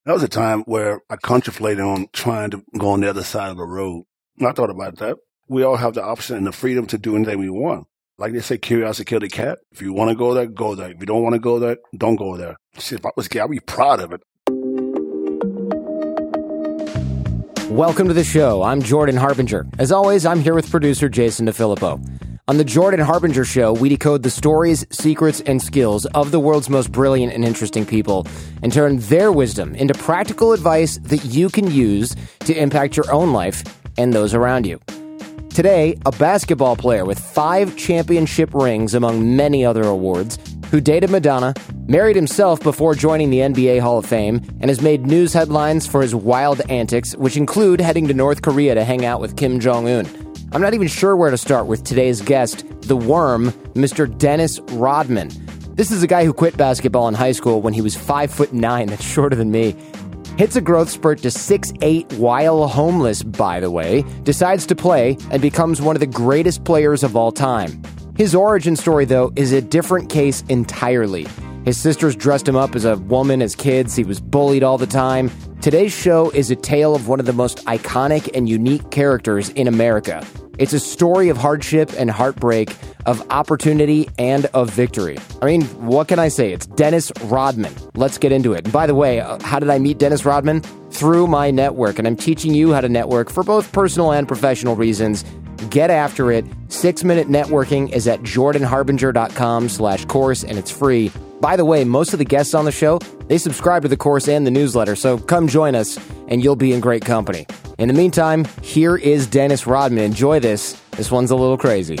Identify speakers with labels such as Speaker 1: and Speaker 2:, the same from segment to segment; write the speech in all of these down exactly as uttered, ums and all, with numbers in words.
Speaker 1: That was a time where I contemplated on trying to go on the other side of the road. And I thought about that. We all have the option and the freedom to do anything we want. Like they say, curiosity killed the cat. If you want to go there, go there. If you don't want to go there, don't go there. Shit, if I was gay, I'd be proud of it.
Speaker 2: Welcome to the show. I'm Jordan Harbinger. As always, I'm here with producer Jason DeFilippo. On the Jordan Harbinger Show, we decode the stories, secrets, and skills of the world's most brilliant and interesting people and turn their wisdom into practical advice that you can use to impact your own life and those around you. Today, a basketball player with five championship rings among many other awards, who dated Madonna, married himself before joining the N B A Hall of Fame, and has made news headlines for his wild antics, which include heading to North Korea to hang out with Kim Jong-un. I'm not even sure where to start with today's guest, the Worm, Mister Dennis Rodman. This is a guy who quit basketball in high school when he was five foot nine, that's shorter than me. Hits a growth spurt to six eight while homeless, by the way, decides to play, and becomes one of the greatest players of all time. His origin story, though, is a different case entirely. His sisters dressed him up as a woman as kids. He was bullied all the time. Today's show is a tale of one of the most iconic and unique characters in America. It's a story of hardship and heartbreak, of opportunity and of victory. I mean, what can I say? It's Dennis Rodman. Let's get into it. And by the way, uh, how did I meet Dennis Rodman? Through my network, and I'm teaching you how to network for both personal and professional reasons. Get after it. Six-Minute Networking is at jordanharbinger.com slash course, and it's free. By the way, most of the guests on the show, they subscribe to the course and the newsletter, so come join us, and you'll be in great company. In the meantime, here is Dennis Rodman. Enjoy this. This one's a little crazy.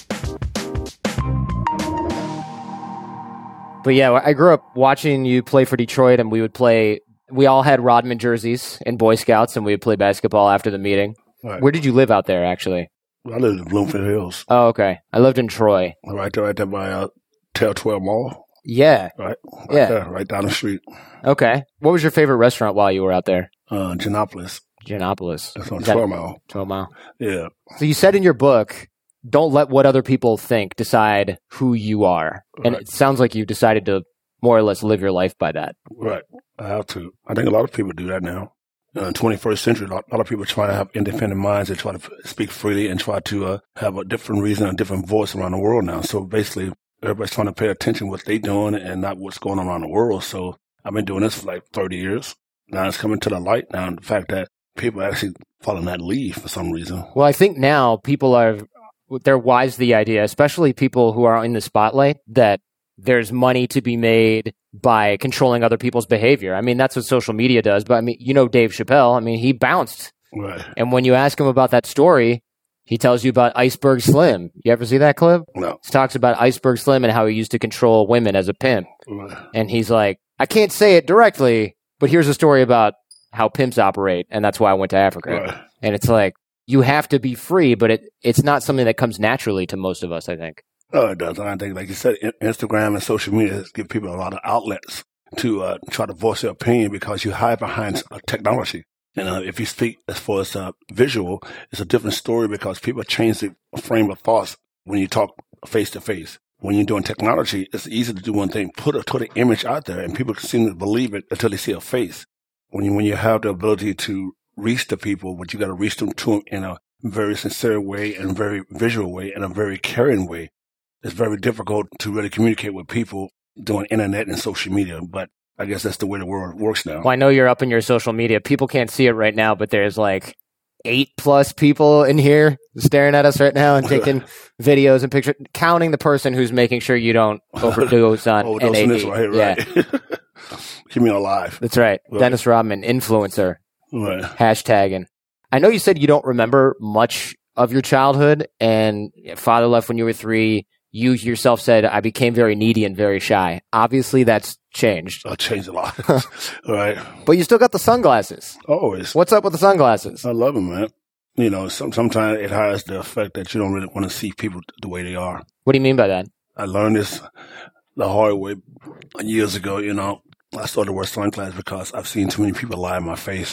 Speaker 2: But yeah, I grew up watching you play for Detroit, and we would play, we all had Rodman jerseys in Boy Scouts, and we would play basketball after the meeting. Right. Where did you live out there, actually?
Speaker 1: I lived in Bloomfield Hills.
Speaker 2: Oh, okay. I lived in Troy.
Speaker 1: Right there, right there by uh, Tel twelve Mall.
Speaker 2: Yeah.
Speaker 1: Right, right
Speaker 2: yeah.
Speaker 1: there, right down the street.
Speaker 2: Okay. What was your favorite restaurant while you were out there?
Speaker 1: Uh, Genopolis.
Speaker 2: Genopolis.
Speaker 1: That's on
Speaker 2: Is that
Speaker 1: twelve Mile.
Speaker 2: twelve Mile.
Speaker 1: Yeah.
Speaker 2: So you said in your book, don't let what other people think decide who you are. And
Speaker 1: Right.
Speaker 2: it sounds like you decided to more or less live your life by that.
Speaker 1: Right. I have to. I think a lot of people do that now. Uh, in the twenty-first century, a lot, a lot of people try to have independent minds. They try to f- speak freely and try to uh, have a different reason, a different voice around the world now. So basically, everybody's trying to pay attention to what they're doing and not what's going on around the world. So I've been doing this for like thirty years. Now it's coming to the light now, the fact that people are actually following that lead for some reason.
Speaker 2: Well, I think now people are, they're wise to the idea, especially people who are in the spotlight, that there's money to be made by controlling other people's behavior. I mean, that's what social media does. But I mean, you know, Dave Chappelle, I mean, he bounced.
Speaker 1: Right.
Speaker 2: And when you ask him about that story, he tells you about Iceberg Slim. You ever see that clip?
Speaker 1: No.
Speaker 2: He talks about Iceberg Slim and how he used to control women as a pimp.
Speaker 1: Right.
Speaker 2: And he's like, I can't say it directly, but here's a story about how pimps operate. And that's why I went to Africa.
Speaker 1: Right.
Speaker 2: And it's like, you have to be free, but it, it's not something that comes naturally to most of us, I think.
Speaker 1: Oh, it does. I think, like you said, Instagram and social media give people a lot of outlets to uh, try to voice their opinion because you hide behind uh, technology. And uh, if you speak as far as uh, visual, it's a different story because people change the frame of thoughts when you talk face to face. When you're doing technology, it's easy to do one thing, put a total image out there, and people seem to believe it until they see a face. When you when you have the ability to reach the people, but you got to reach them to them in a very sincere way and very visual way and a very caring way. It's very difficult to really communicate with people doing internet and social media, but I guess that's the way the world works now.
Speaker 2: Well, I know you're up in your social media. People can't see it right now, but there's like eight plus people in here staring at us right now and taking videos and pictures, counting the person who's making sure you don't overdose on
Speaker 1: oh,
Speaker 2: N A D.
Speaker 1: Right, right.
Speaker 2: Yeah.
Speaker 1: Keep me alive.
Speaker 2: That's right.
Speaker 1: right.
Speaker 2: Dennis Rodman, influencer.
Speaker 1: Right.
Speaker 2: Hashtagging. I know you said you don't remember much of your childhood, and father left when you were three. You yourself said, I became very needy and very shy. Obviously, that's changed.
Speaker 1: I changed a lot. Right.
Speaker 2: But you still got the sunglasses.
Speaker 1: Always.
Speaker 2: What's up with the sunglasses?
Speaker 1: I love them, man. You know, some, sometimes it has the effect that you don't really want to see people the way they are.
Speaker 2: What do you mean by that?
Speaker 1: I learned this the hard way years ago, you know. I started to wear sunglasses because I've seen too many people lie in my face.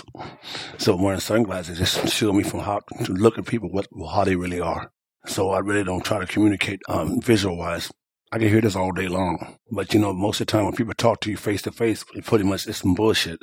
Speaker 1: So wearing sunglasses just shield me from how to look at people, what, how they really are. So I really don't try to communicate um, visual-wise. I can hear this all day long. But, you know, most of the time when people talk to you face-to-face, it pretty much it's some bullshit. So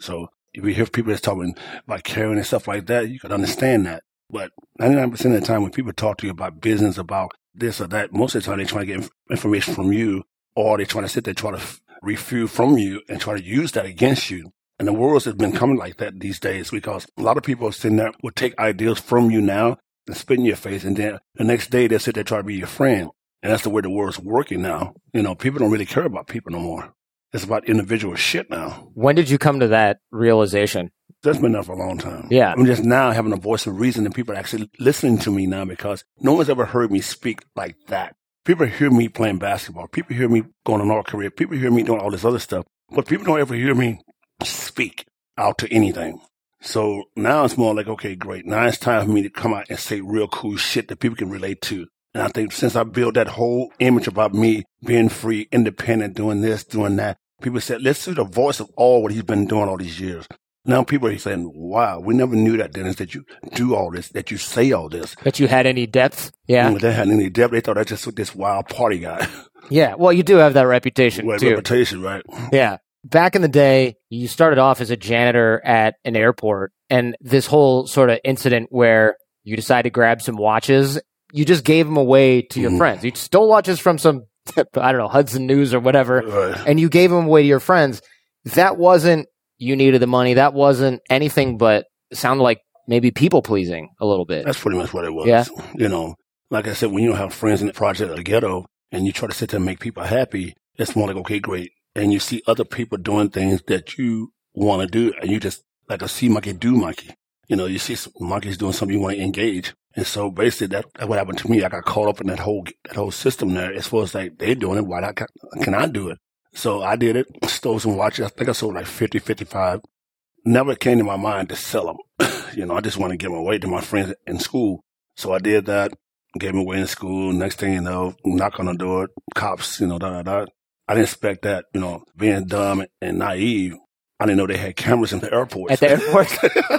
Speaker 1: if you hear people that's talking about caring and stuff like that, you can understand that. But ninety-nine percent of the time when people talk to you about business, about this or that, most of the time they're trying to get information from you, or they're trying to sit there, try to refute from you and try to use that against you. And the world has been coming like that these days because a lot of people are sitting there will take ideas from you now and spit in your face, and then the next day they'll sit there try to be your friend. And that's the way the world's working now. You know, people don't really care about people no more. It's about individual shit now.
Speaker 2: When did you come to that realization?
Speaker 1: That's been there for a long time.
Speaker 2: Yeah.
Speaker 1: I'm just now having a voice of reason and people are actually listening to me now because no one's ever heard me speak like that. People hear me playing basketball. People hear me going on our career. People hear me doing all this other stuff. But people don't ever hear me speak out to anything. So now it's more like, okay, great. Now it's time for me to come out and say real cool shit that people can relate to. And I think since I built that whole image about me being free, independent, doing this, doing that, people said, let's see the voice of all what he's been doing all these years. Now people are saying, wow, we never knew that, Dennis, that you do all this, that you say all this.
Speaker 2: That you had any depth? Yeah.
Speaker 1: Mm, they had any depth. They thought that's just this wild party guy.
Speaker 2: Yeah. Well, you do have that reputation,
Speaker 1: well,
Speaker 2: too.
Speaker 1: Reputation, right?
Speaker 2: Yeah. Back in the day, you started off as a janitor at an airport, and this whole sort of incident where you decided to grab some watches, you just gave them away to your mm. friends. You stole watches from some, I don't know, Hudson News or whatever,
Speaker 1: right.
Speaker 2: and you gave them away to your friends. That wasn't you needed the money. That wasn't anything but it sounded like maybe people pleasing a little bit.
Speaker 1: That's pretty much what it was.
Speaker 2: Yeah.
Speaker 1: You know, like I said, when you don't have friends in the project or the ghetto and you try to sit there and make people happy, it's more like, okay, great. And you see other people doing things that you want to do, and you just like a see monkey, do monkey. You know, you see some monkeys doing something you want to engage. And so basically that, that's what happened to me. I got caught up in that whole, that whole system there. As far as like, they're doing it, why not, can I do it? So I did it, stole some watches. I think I sold like fifty, fifty-five. Never came to my mind to sell them. You know, I just want to give them away to my friends in school. So I did that, gave them away in school. Next thing you know, knock on the door, cops, you know, da, da, da. I didn't expect that, you know, being dumb and naive. I didn't know they had cameras in the airport.
Speaker 2: At the airport?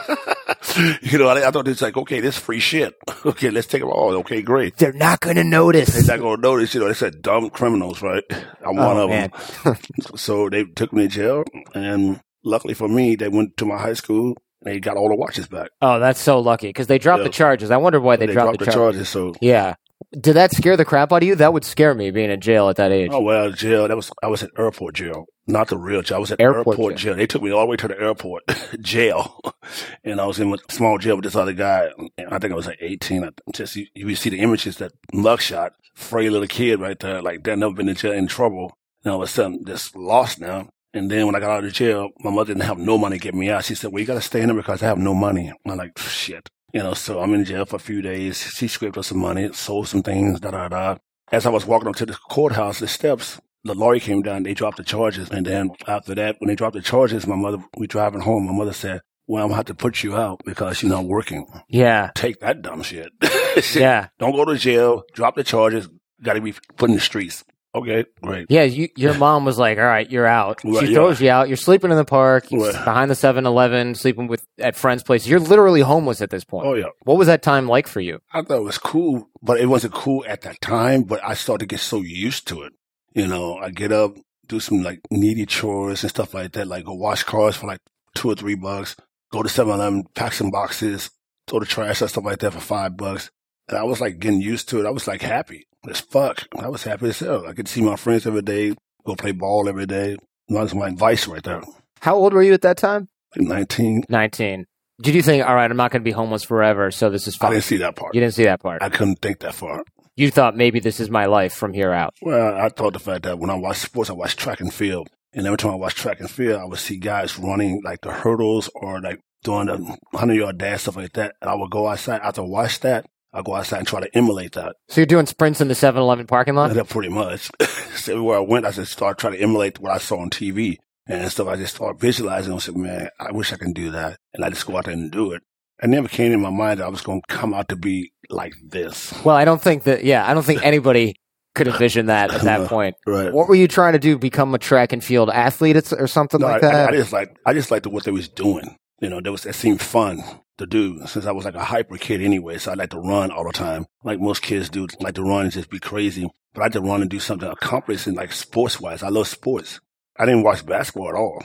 Speaker 1: You know, I, I thought it's like, okay, this free shit. Okay, let's take them all. Okay, great.
Speaker 2: They're not going to notice.
Speaker 1: They're not going to notice. You know, they said dumb criminals, right? I'm
Speaker 2: oh,
Speaker 1: one of
Speaker 2: man.
Speaker 1: them. So they took me to jail. And luckily for me, they went to my high school. And they got all the watches back.
Speaker 2: Oh, that's so lucky because they dropped
Speaker 1: yeah.
Speaker 2: the charges. I wonder why they,
Speaker 1: they
Speaker 2: dropped,
Speaker 1: dropped
Speaker 2: the,
Speaker 1: the
Speaker 2: charges.
Speaker 1: charges. So
Speaker 2: yeah. Did that scare the crap out of you? That would scare me being in jail at that age.
Speaker 1: Oh, well, jail. That was, I was at airport jail, not the real jail. I was at
Speaker 2: airport,
Speaker 1: airport jail. jail. They took me all the way to the airport jail. And I was in a small jail with this other guy. And I think I was like eighteen. I just, you, you see the images, that mugshot, frail little kid right there, like that never been in jail, in trouble. And all of a sudden, just lost now. And then when I got out of jail, my mother didn't have no money to get me out. She said, well, you got to stay in there because I have no money. I'm like, shit. You know, so I'm in jail for a few days. She scraped up some money, sold some things, da, da, da. As I was walking up to the courthouse, the steps, the lawyer came down, they dropped the charges. And then after that, when they dropped the charges, my mother, we driving home, my mother said, well, I'm going to have to put you out because you're not working.
Speaker 2: Yeah.
Speaker 1: Take that dumb shit.
Speaker 2: Yeah.
Speaker 1: Don't go to jail, drop the charges, got to be put in the streets. Okay, great.
Speaker 2: Yeah, you, your mom was like, all right, you're out.
Speaker 1: Right,
Speaker 2: she throws
Speaker 1: yeah.
Speaker 2: you out. You're sleeping in the park,
Speaker 1: Right.
Speaker 2: behind the seven eleven, sleeping with at friends' places. You're literally homeless at this point.
Speaker 1: Oh, yeah.
Speaker 2: What was that time like for you?
Speaker 1: I thought it was cool, but it wasn't cool at that time, but I started to get so used to it. You know, I get up, do some like needy chores and stuff like that, like go wash cars for like two or three bucks, go to seven eleven, pack some boxes, throw the trash and stuff like that for five bucks. And I was like getting used to it. I was like happy as fuck. I was happy as hell. I could see my friends every day, go play ball every day. That was my advice right there.
Speaker 2: How old were you at that time?
Speaker 1: Like nineteen.
Speaker 2: nineteen. Did you think, all right, I'm not going to be homeless forever, so this is fine?
Speaker 1: I didn't see that part.
Speaker 2: You didn't see that part?
Speaker 1: I couldn't think that far.
Speaker 2: You thought maybe this is my life from here out.
Speaker 1: Well, I thought the fact that when I watch sports, I watch track and field. And every time I watch track and field, I would see guys running like the hurdles or like doing the hundred-yard dash, stuff like that. And I would go outside. After I watch that, I'll go outside and try to emulate that.
Speaker 2: So you're doing sprints in the seven eleven parking lot?
Speaker 1: Yeah, pretty much. So everywhere I went, I just started trying to emulate what I saw on T V. And stuff, I just started visualizing. I said, man, I wish I could do that. And I just go out there and do it. It never came in my mind that I was going to come out to be like this.
Speaker 2: Well, I don't think that, yeah, I don't think anybody could envision that at that point.
Speaker 1: Right.
Speaker 2: What were you trying to do? Become a track and field athlete or something
Speaker 1: no,
Speaker 2: like
Speaker 1: I,
Speaker 2: that?
Speaker 1: I, I just like, I just liked what they was doing. You know, there was, it seemed fun to do since I was like a hyper kid anyway. So I like to run all the time. Like most kids do, like to run and just be crazy. But I like to run and do something accomplished in like sports wise. I love sports. I didn't watch basketball at all.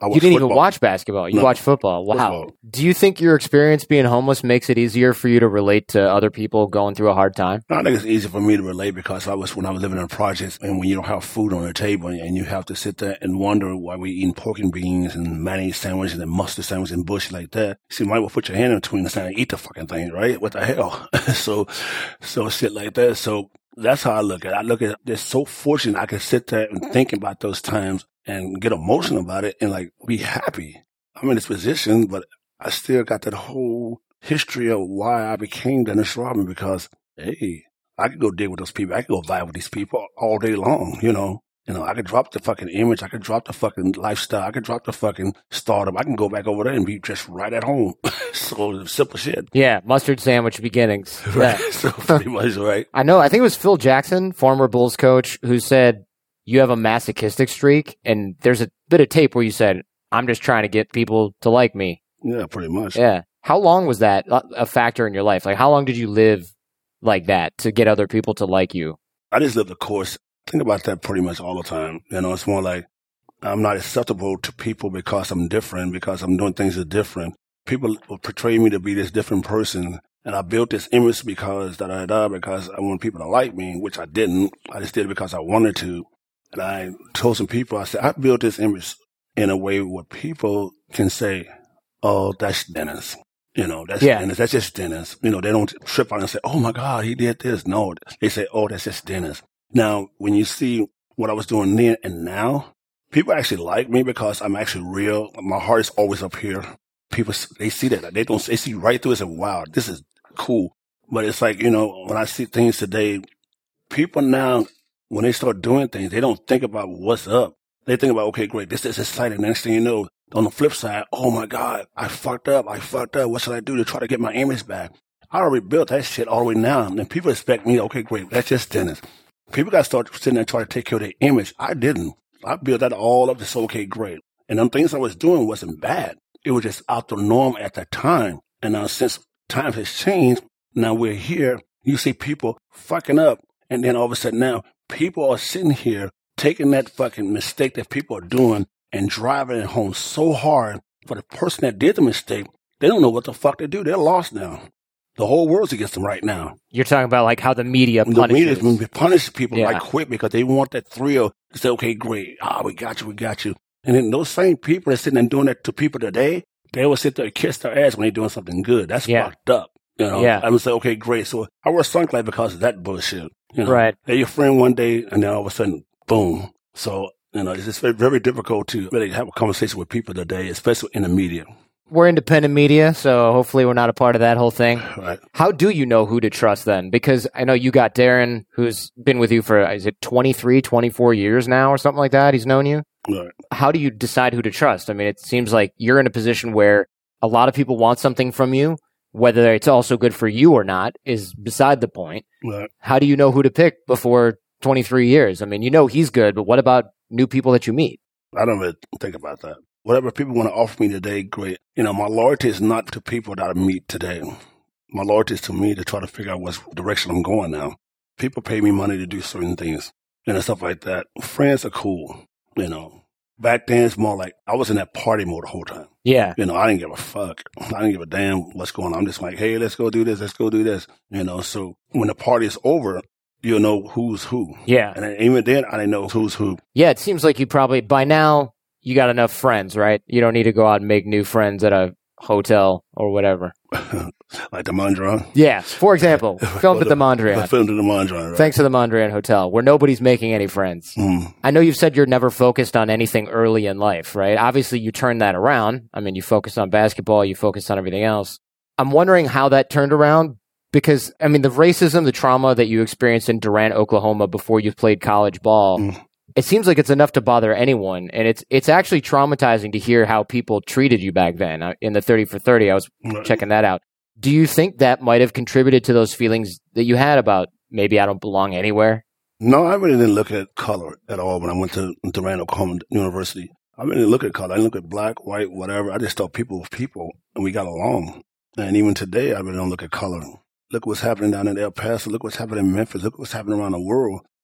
Speaker 1: I watch
Speaker 2: You didn't
Speaker 1: football.
Speaker 2: even watch basketball. You
Speaker 1: No.
Speaker 2: watch football. Wow.
Speaker 1: Football.
Speaker 2: Do you think your experience being homeless makes it easier for you to relate to other people going through a hard time?
Speaker 1: I think it's easy for me to relate because I was when I was living in projects, and when you don't have food on the table and you have to sit there and wonder why we eating pork and beans and mayonnaise sandwiches and mustard sandwiches and bullshit like that. See, you might well put your hand in between the sand and eat the fucking thing, right? What the hell? so, so shit like that. So that's how I look at it. I look at it. They're so fortunate I can sit there and think about those times and get emotional about it and like be happy. I'm in this position, but I still got that whole history of why I became Dennis Rodman because, hey, I could go dig with those people. I could go vibe with these people all day long, you know. You know, I could drop the fucking image. I could drop the fucking lifestyle. I could drop the fucking stardom. I can go back over there and be just right at home. So simple shit.
Speaker 2: Yeah, mustard sandwich beginnings.
Speaker 1: Right.
Speaker 2: Yeah.
Speaker 1: So pretty much, right.
Speaker 2: I know. I think it was Phil Jackson, former Bulls coach, who said, you have a masochistic streak. And there's a bit of tape where you said, I'm just trying to get people to like me.
Speaker 1: Yeah, pretty much.
Speaker 2: Yeah. How long was that a factor in your life? Like, how long did you live like that to get other people to like you?
Speaker 1: I just lived the course. Think about that pretty much all the time. You know, it's more like I'm not acceptable to people because I'm different, because I'm doing things that are different. People will portray me to be this different person. And I built this image because da da da because I want people to like me, which I didn't. I just did it because I wanted to. And I told some people, I said, I built this image in a way where people can say, oh, that's Dennis. You know, that's
Speaker 2: yeah.
Speaker 1: Dennis. That's just Dennis. You know, they don't trip on it and say, oh my God, he did this. No, they say, oh, that's just Dennis. Now, when you see what I was doing then and now, people actually like me because I'm actually real. My heart is always up here. People, they see that. They don't, they see right through it and say, wow, this is cool. But it's like, you know, when I see things today, people now, when they start doing things, they don't think about what's up. They think about, okay, great, this is exciting. Next thing you know, on the flip side, oh my God, I fucked up. I fucked up. What should I do to try to get my image back? I already built that shit all the way now. And people expect me, okay, great, that's just Dennis. People got to start sitting there and try to take care of their image. I didn't. I built that all up to say, okay, great. And them things I was doing wasn't bad. It was just out the norm at that time. And now since times has changed, now we're here. You see people fucking up. And then all of a sudden now, people are sitting here taking that fucking mistake that people are doing and driving it home so hard for the person that did the mistake. They don't know what the fuck to do. They're lost now. The whole world's against them right now.
Speaker 2: You're talking about like how the media punishes.
Speaker 1: The media punishes people
Speaker 2: yeah.
Speaker 1: right quick because they want that thrill to say, okay, great. Ah, oh, we got you, we got you. And then those same people that sitting and doing that to people today, they will sit there and kiss their ass when they're doing something good. That's
Speaker 2: yeah.
Speaker 1: fucked up. You know,
Speaker 2: yeah.
Speaker 1: I would say, okay, great. So I wear sunglasses because of that bullshit. You know,
Speaker 2: right.
Speaker 1: They're your friend one day and then all of a sudden, boom. So, you know, it's just very, very difficult to really have a conversation with people today, especially in the media.
Speaker 2: We're independent media, so hopefully we're not a part of that whole thing.
Speaker 1: Right.
Speaker 2: How do you know who to trust then? Because I know you got Darren, who's been with you for, is it twenty-three, twenty-four years now or something like that? He's known you?
Speaker 1: Right.
Speaker 2: How do you decide who to trust? I mean, it seems like you're in a position where a lot of people want something from you. Whether it's also good for you or not is beside the point.
Speaker 1: Right.
Speaker 2: How do you know who to pick before twenty-three years? I mean, you know he's good, but what about new people that you meet?
Speaker 1: I don't really think about that. Whatever people want to offer me today, great. You know, my loyalty is not to people that I meet today. My loyalty is to me to try to figure out what direction I'm going now. People pay me money to do certain things and stuff like that. Friends are cool, you know. Back then, it's more like I was in that party mode the whole time.
Speaker 2: Yeah.
Speaker 1: You know, I didn't give a fuck. I didn't give a damn what's going on. I'm just like, hey, let's go do this. Let's go do this. You know, so when the party is over, you'll know who's who.
Speaker 2: Yeah.
Speaker 1: And even then, I didn't know who's who.
Speaker 2: Yeah, it seems like you probably, by now, you got enough friends, right? You don't need to go out and make new friends at a hotel or whatever.
Speaker 1: Like the Mondrian?
Speaker 2: Yeah. For example, filmed at the Mondrian.
Speaker 1: Filmed at the Mondrian, right.
Speaker 2: Thanks to the Mondrian Hotel, where nobody's making any friends.
Speaker 1: Mm.
Speaker 2: I know you've said you're never focused on anything early in life, right? Obviously, you turned that around. I mean, you focused on basketball, you focused on everything else. I'm wondering how that turned around because, I mean, the racism, the trauma that you experienced in Durant, Oklahoma before you played college ball, mm. it seems like it's enough to bother anyone. And it's it's actually traumatizing to hear how people treated you back then. In the thirty for thirty, I was right. checking that out. Do you think that might have contributed to those feelings that you had about maybe I don't belong anywhere?
Speaker 1: No, I really didn't look at color at all when I went to Durant, Oklahoma University. I really didn't look at color. I didn't look at black, white, whatever. I just thought people were people, and we got along. And even today, I really don't look at color. Look what's happening down in El Paso. Look what's happening in Memphis. Look what's happening around the world.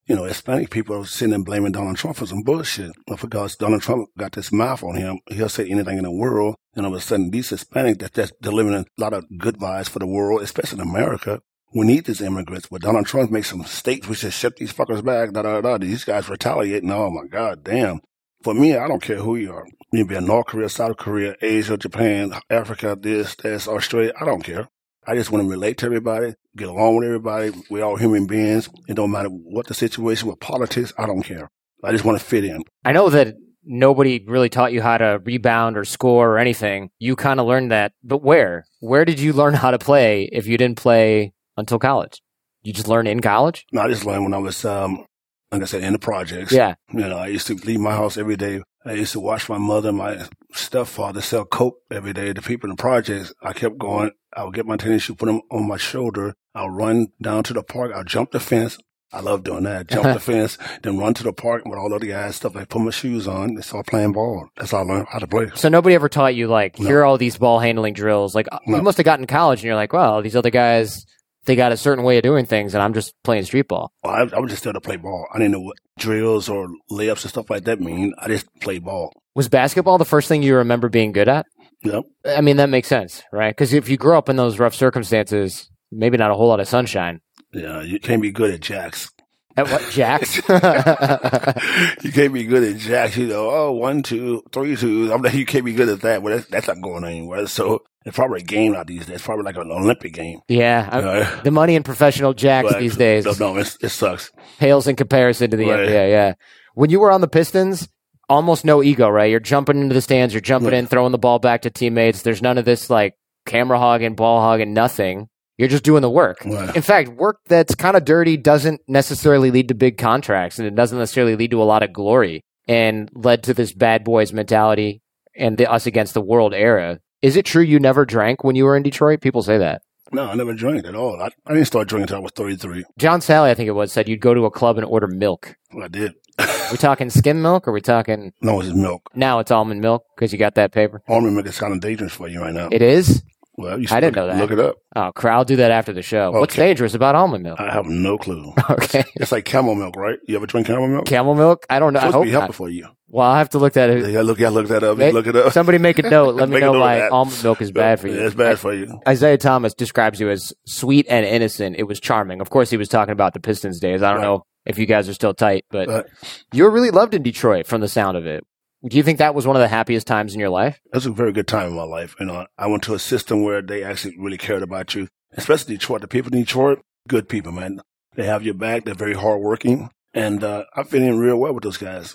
Speaker 1: you know, Hispanic people are sitting and blaming Donald Trump for some bullshit. Because Donald Trump got this mouth on him. He'll say anything in the world. And all of a sudden, these Hispanics that, that's delivering a lot of good vibes for the world, especially in America. We need these immigrants. But Donald Trump makes some states, we should ship these fuckers back, da, da, da. These guys retaliating. Oh, my God, damn. For me, I don't care who you are. You be in North Korea, South Korea, Asia, Japan, Africa, this, this, Australia. I don't care. I just want to relate to everybody, get along with everybody. We're all human beings. It don't matter what the situation with politics. I don't care. I just want to fit in.
Speaker 2: I know that nobody really taught you how to rebound or score or anything. You kind of learned that. But where? Where did you learn how to play if you didn't play until college? You just learned in college?
Speaker 1: No, I just learned when I was, um, like I said, in the projects.
Speaker 2: Yeah.
Speaker 1: You know, I used to leave my house every day. I used to watch my mother and my stepfather sell coke every day. The people in the projects, I kept going. I would get my tennis shoe, put them on my shoulder. I'll run down to the park. I'll jump the fence. I love doing that. Jump the fence, then run to the park with all the other guys, stuff like put my shoes on and start playing ball. That's how I learned how to play.
Speaker 2: So nobody ever taught you, like, no. Here are all these ball handling drills. Like, no. You must have gotten in college and you're like, well, these other guys, they got a certain way of doing things, and I'm just playing street ball.
Speaker 1: Well, I, I was just there to play ball. I didn't know what drills or layups and stuff like that mean. I just played ball.
Speaker 2: Was basketball the first thing you remember being good at?
Speaker 1: Yep.
Speaker 2: I mean, that makes sense, right? Because if you grow up in those rough circumstances, maybe not a whole lot of sunshine.
Speaker 1: Yeah, you can't be good at jacks.
Speaker 2: At what, jacks?
Speaker 1: You can't be good at jacks. You know, oh, one, two, three, two. I'm like, you can't be good at that. Well, that's, that's not going anywhere. So it's probably a game out these days. It's probably like an Olympic game.
Speaker 2: Yeah. You know? The money in professional jacks but, these days.
Speaker 1: No, no it, it sucks.
Speaker 2: Pales in comparison to the
Speaker 1: right.
Speaker 2: N B A, yeah. When you were on the Pistons, almost no ego, right? You're jumping into the stands. You're jumping right. in, throwing the ball back to teammates. There's none of this, like, camera hogging, ball hogging, nothing. You're just doing the work.
Speaker 1: Right.
Speaker 2: In fact, work that's kind of dirty doesn't necessarily lead to big contracts, and it doesn't necessarily lead to a lot of glory, and led to this bad boys mentality and the us against the world era. Is it true you never drank when you were in Detroit? People say that.
Speaker 1: No, I never drank at all. I, I didn't start drinking until I was thirty-three.
Speaker 2: John Sally, I think it was, said you'd go to a club and order milk.
Speaker 1: Well, I did.
Speaker 2: We talking skim milk, or we talking...
Speaker 1: No, it's milk.
Speaker 2: Now it's almond milk, because you got that paper?
Speaker 1: Almond milk is kind of dangerous for you right now.
Speaker 2: It is?
Speaker 1: Well, you
Speaker 2: I didn't
Speaker 1: look,
Speaker 2: know that.
Speaker 1: Look it up.
Speaker 2: Oh, I'll do that after the show. Okay. What's dangerous about almond milk?
Speaker 1: I have no clue.
Speaker 2: Okay.
Speaker 1: It's like camel milk, right? You ever drink camel milk?
Speaker 2: Camel milk? I don't know.
Speaker 1: It's supposed
Speaker 2: I hope
Speaker 1: to be helpful
Speaker 2: not.
Speaker 1: for you.
Speaker 2: Well, I'll have to look that up.
Speaker 1: Yeah, look, yeah, look that up. Make, look it up.
Speaker 2: Somebody make a note. Let me know why
Speaker 1: that.
Speaker 2: almond milk is bad for you.
Speaker 1: Yeah, it's bad for you.
Speaker 2: Isaiah Thomas describes you as sweet and innocent. It was charming. Of course, he was talking about the Pistons days. I don't right. know if you guys are still tight, but right. you were really loved in Detroit from the sound of it. Do you think that was one of the happiest times in your life?
Speaker 1: It was a very good time in my life. You know, I went to a system where they actually really cared about you, especially Detroit. The people in Detroit, good people, man. They have your back. They're very hardworking. And uh, I fit in real well with those guys.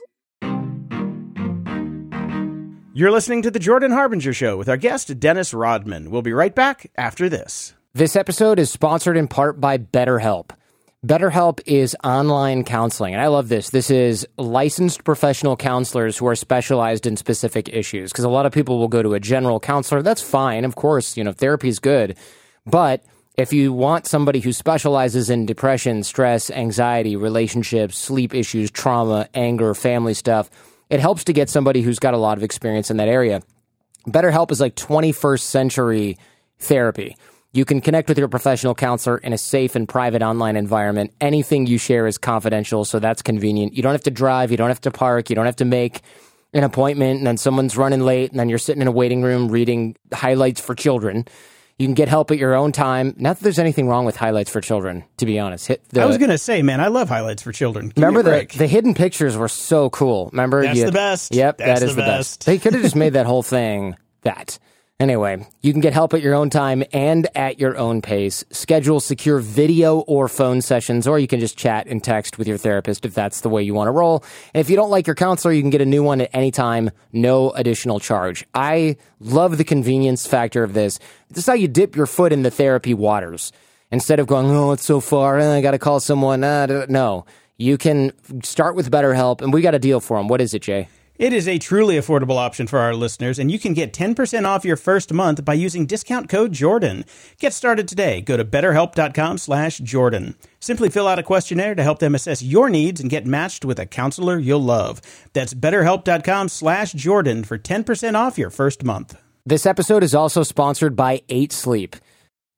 Speaker 3: You're listening to The Jordan Harbinger Show with our guest, Dennis Rodman. We'll be right back after this.
Speaker 2: This episode is sponsored in part by BetterHelp. BetterHelp is online counseling, and I love this. This is licensed professional counselors who are specialized in specific issues, because a lot of people will go to a general counselor. That's fine. Of course, you know, therapy is good. But if you want somebody who specializes in depression, stress, anxiety, relationships, sleep issues, trauma, anger, family stuff, it helps to get somebody who's got a lot of experience in that area. BetterHelp is like twenty-first century therapy. You can connect with your professional counselor in a safe and private online environment. Anything you share is confidential, so that's convenient. You don't have to drive. You don't have to park. You don't have to make an appointment, and then someone's running late, and then you're sitting in a waiting room reading highlights for children. You can get help at your own time. Not that there's anything wrong with highlights for children, to be honest. Hit the,
Speaker 3: I was going to say, man, I love highlights for children. Give
Speaker 2: remember the, the hidden pictures were so cool. Remember?
Speaker 3: That's
Speaker 2: you,
Speaker 3: the best.
Speaker 2: Yep,
Speaker 3: That's
Speaker 2: that is
Speaker 3: the
Speaker 2: the
Speaker 3: best.
Speaker 2: best. They could have just made that whole thing that. Anyway, you can get help at your own time and at your own pace. Schedule secure video or phone sessions, or you can just chat and text with your therapist if that's the way you want to roll. And if you don't like your counselor, you can get a new one at any time, no additional charge. I love the convenience factor of this. This is how you dip your foot in the therapy waters. Instead of going, oh, it's so far, I got to call someone. Uh, no, you can start with BetterHelp, and we got a deal for them. What is it, Jay?
Speaker 3: It is a truly affordable option for our listeners, and you can get ten percent off your first month by using discount code Jordan. Get started today. Go to betterhelp.com slash Jordan. Simply fill out a questionnaire to help them assess your needs and get matched with a counselor you'll love. That's betterhelp.com slash Jordan for ten percent off your first month.
Speaker 2: This episode is also sponsored by eight sleep.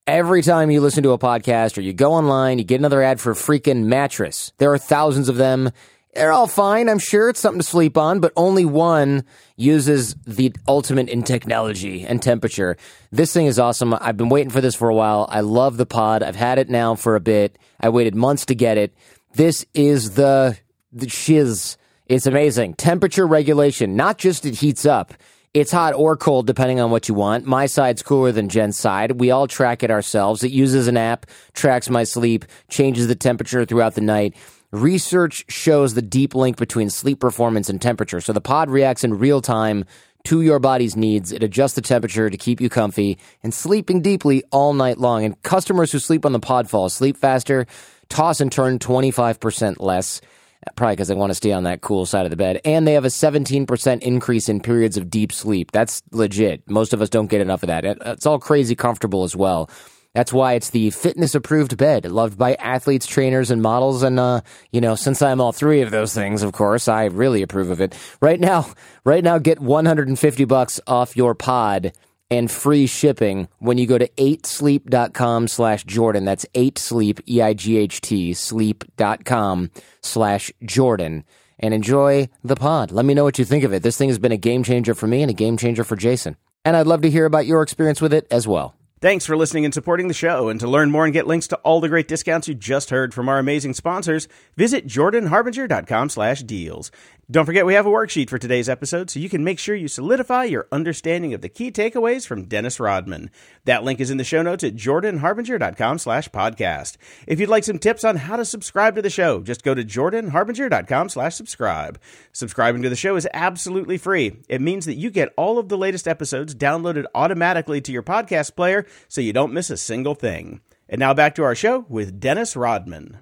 Speaker 2: Every time you listen to a podcast or you go online, you get another ad for a freaking mattress. There are thousands of them. They're all fine, I'm sure. It's something to sleep on, but only one uses the ultimate in technology and temperature. This thing is awesome. I've been waiting for this for a while. I love the pod. I've had it now for a bit. I waited months to get it. This is the, the shiz. It's amazing. Temperature regulation, not just it heats up. It's hot or cold, depending on what you want. My side's cooler than Jen's side. We all track it ourselves. It uses an app, tracks my sleep, changes the temperature throughout the night. Research shows the deep link between sleep performance and temperature. So the pod reacts in real time to your body's needs. It adjusts the temperature to keep you comfy and sleeping deeply all night long. And customers who sleep on the pod fall asleep faster, toss and turn twenty-five percent less. Probably because they want to stay on that cool side of the bed. And they have a seventeen percent increase in periods of deep sleep. That's legit. Most of us don't get enough of that. It's all crazy comfortable as well. That's why it's the fitness-approved bed, loved by athletes, trainers, and models. And, uh, you know, since I'm all three of those things, of course, I really approve of it. Right now, right now, get one hundred fifty bucks off your pod and free shipping when you go to eight sleep dot com slash Jordan. That's eight sleep, E I G H T, sleep.com slash Jordan. And enjoy the pod. Let me know what you think of it. This thing has been a game changer for me and a game changer for Jason. And I'd love to hear about your experience with it as well.
Speaker 3: Thanks for listening and supporting the show. And to learn more and get links to all the great discounts you just heard from our amazing sponsors, visit jordan harbinger dot com slash deals. Don't forget we have a worksheet for today's episode so you can make sure you solidify your understanding of the key takeaways from Dennis Rodman. That link is in the show notes at jordan harbinger dot com slash podcast. If you'd like some tips on how to subscribe to the show, just go to jordan harbinger dot com slash subscribe. Subscribing to the show is absolutely free. It means that you get all of the latest episodes downloaded automatically to your podcast player so you don't miss a single thing. And now back to our show with Dennis Rodman.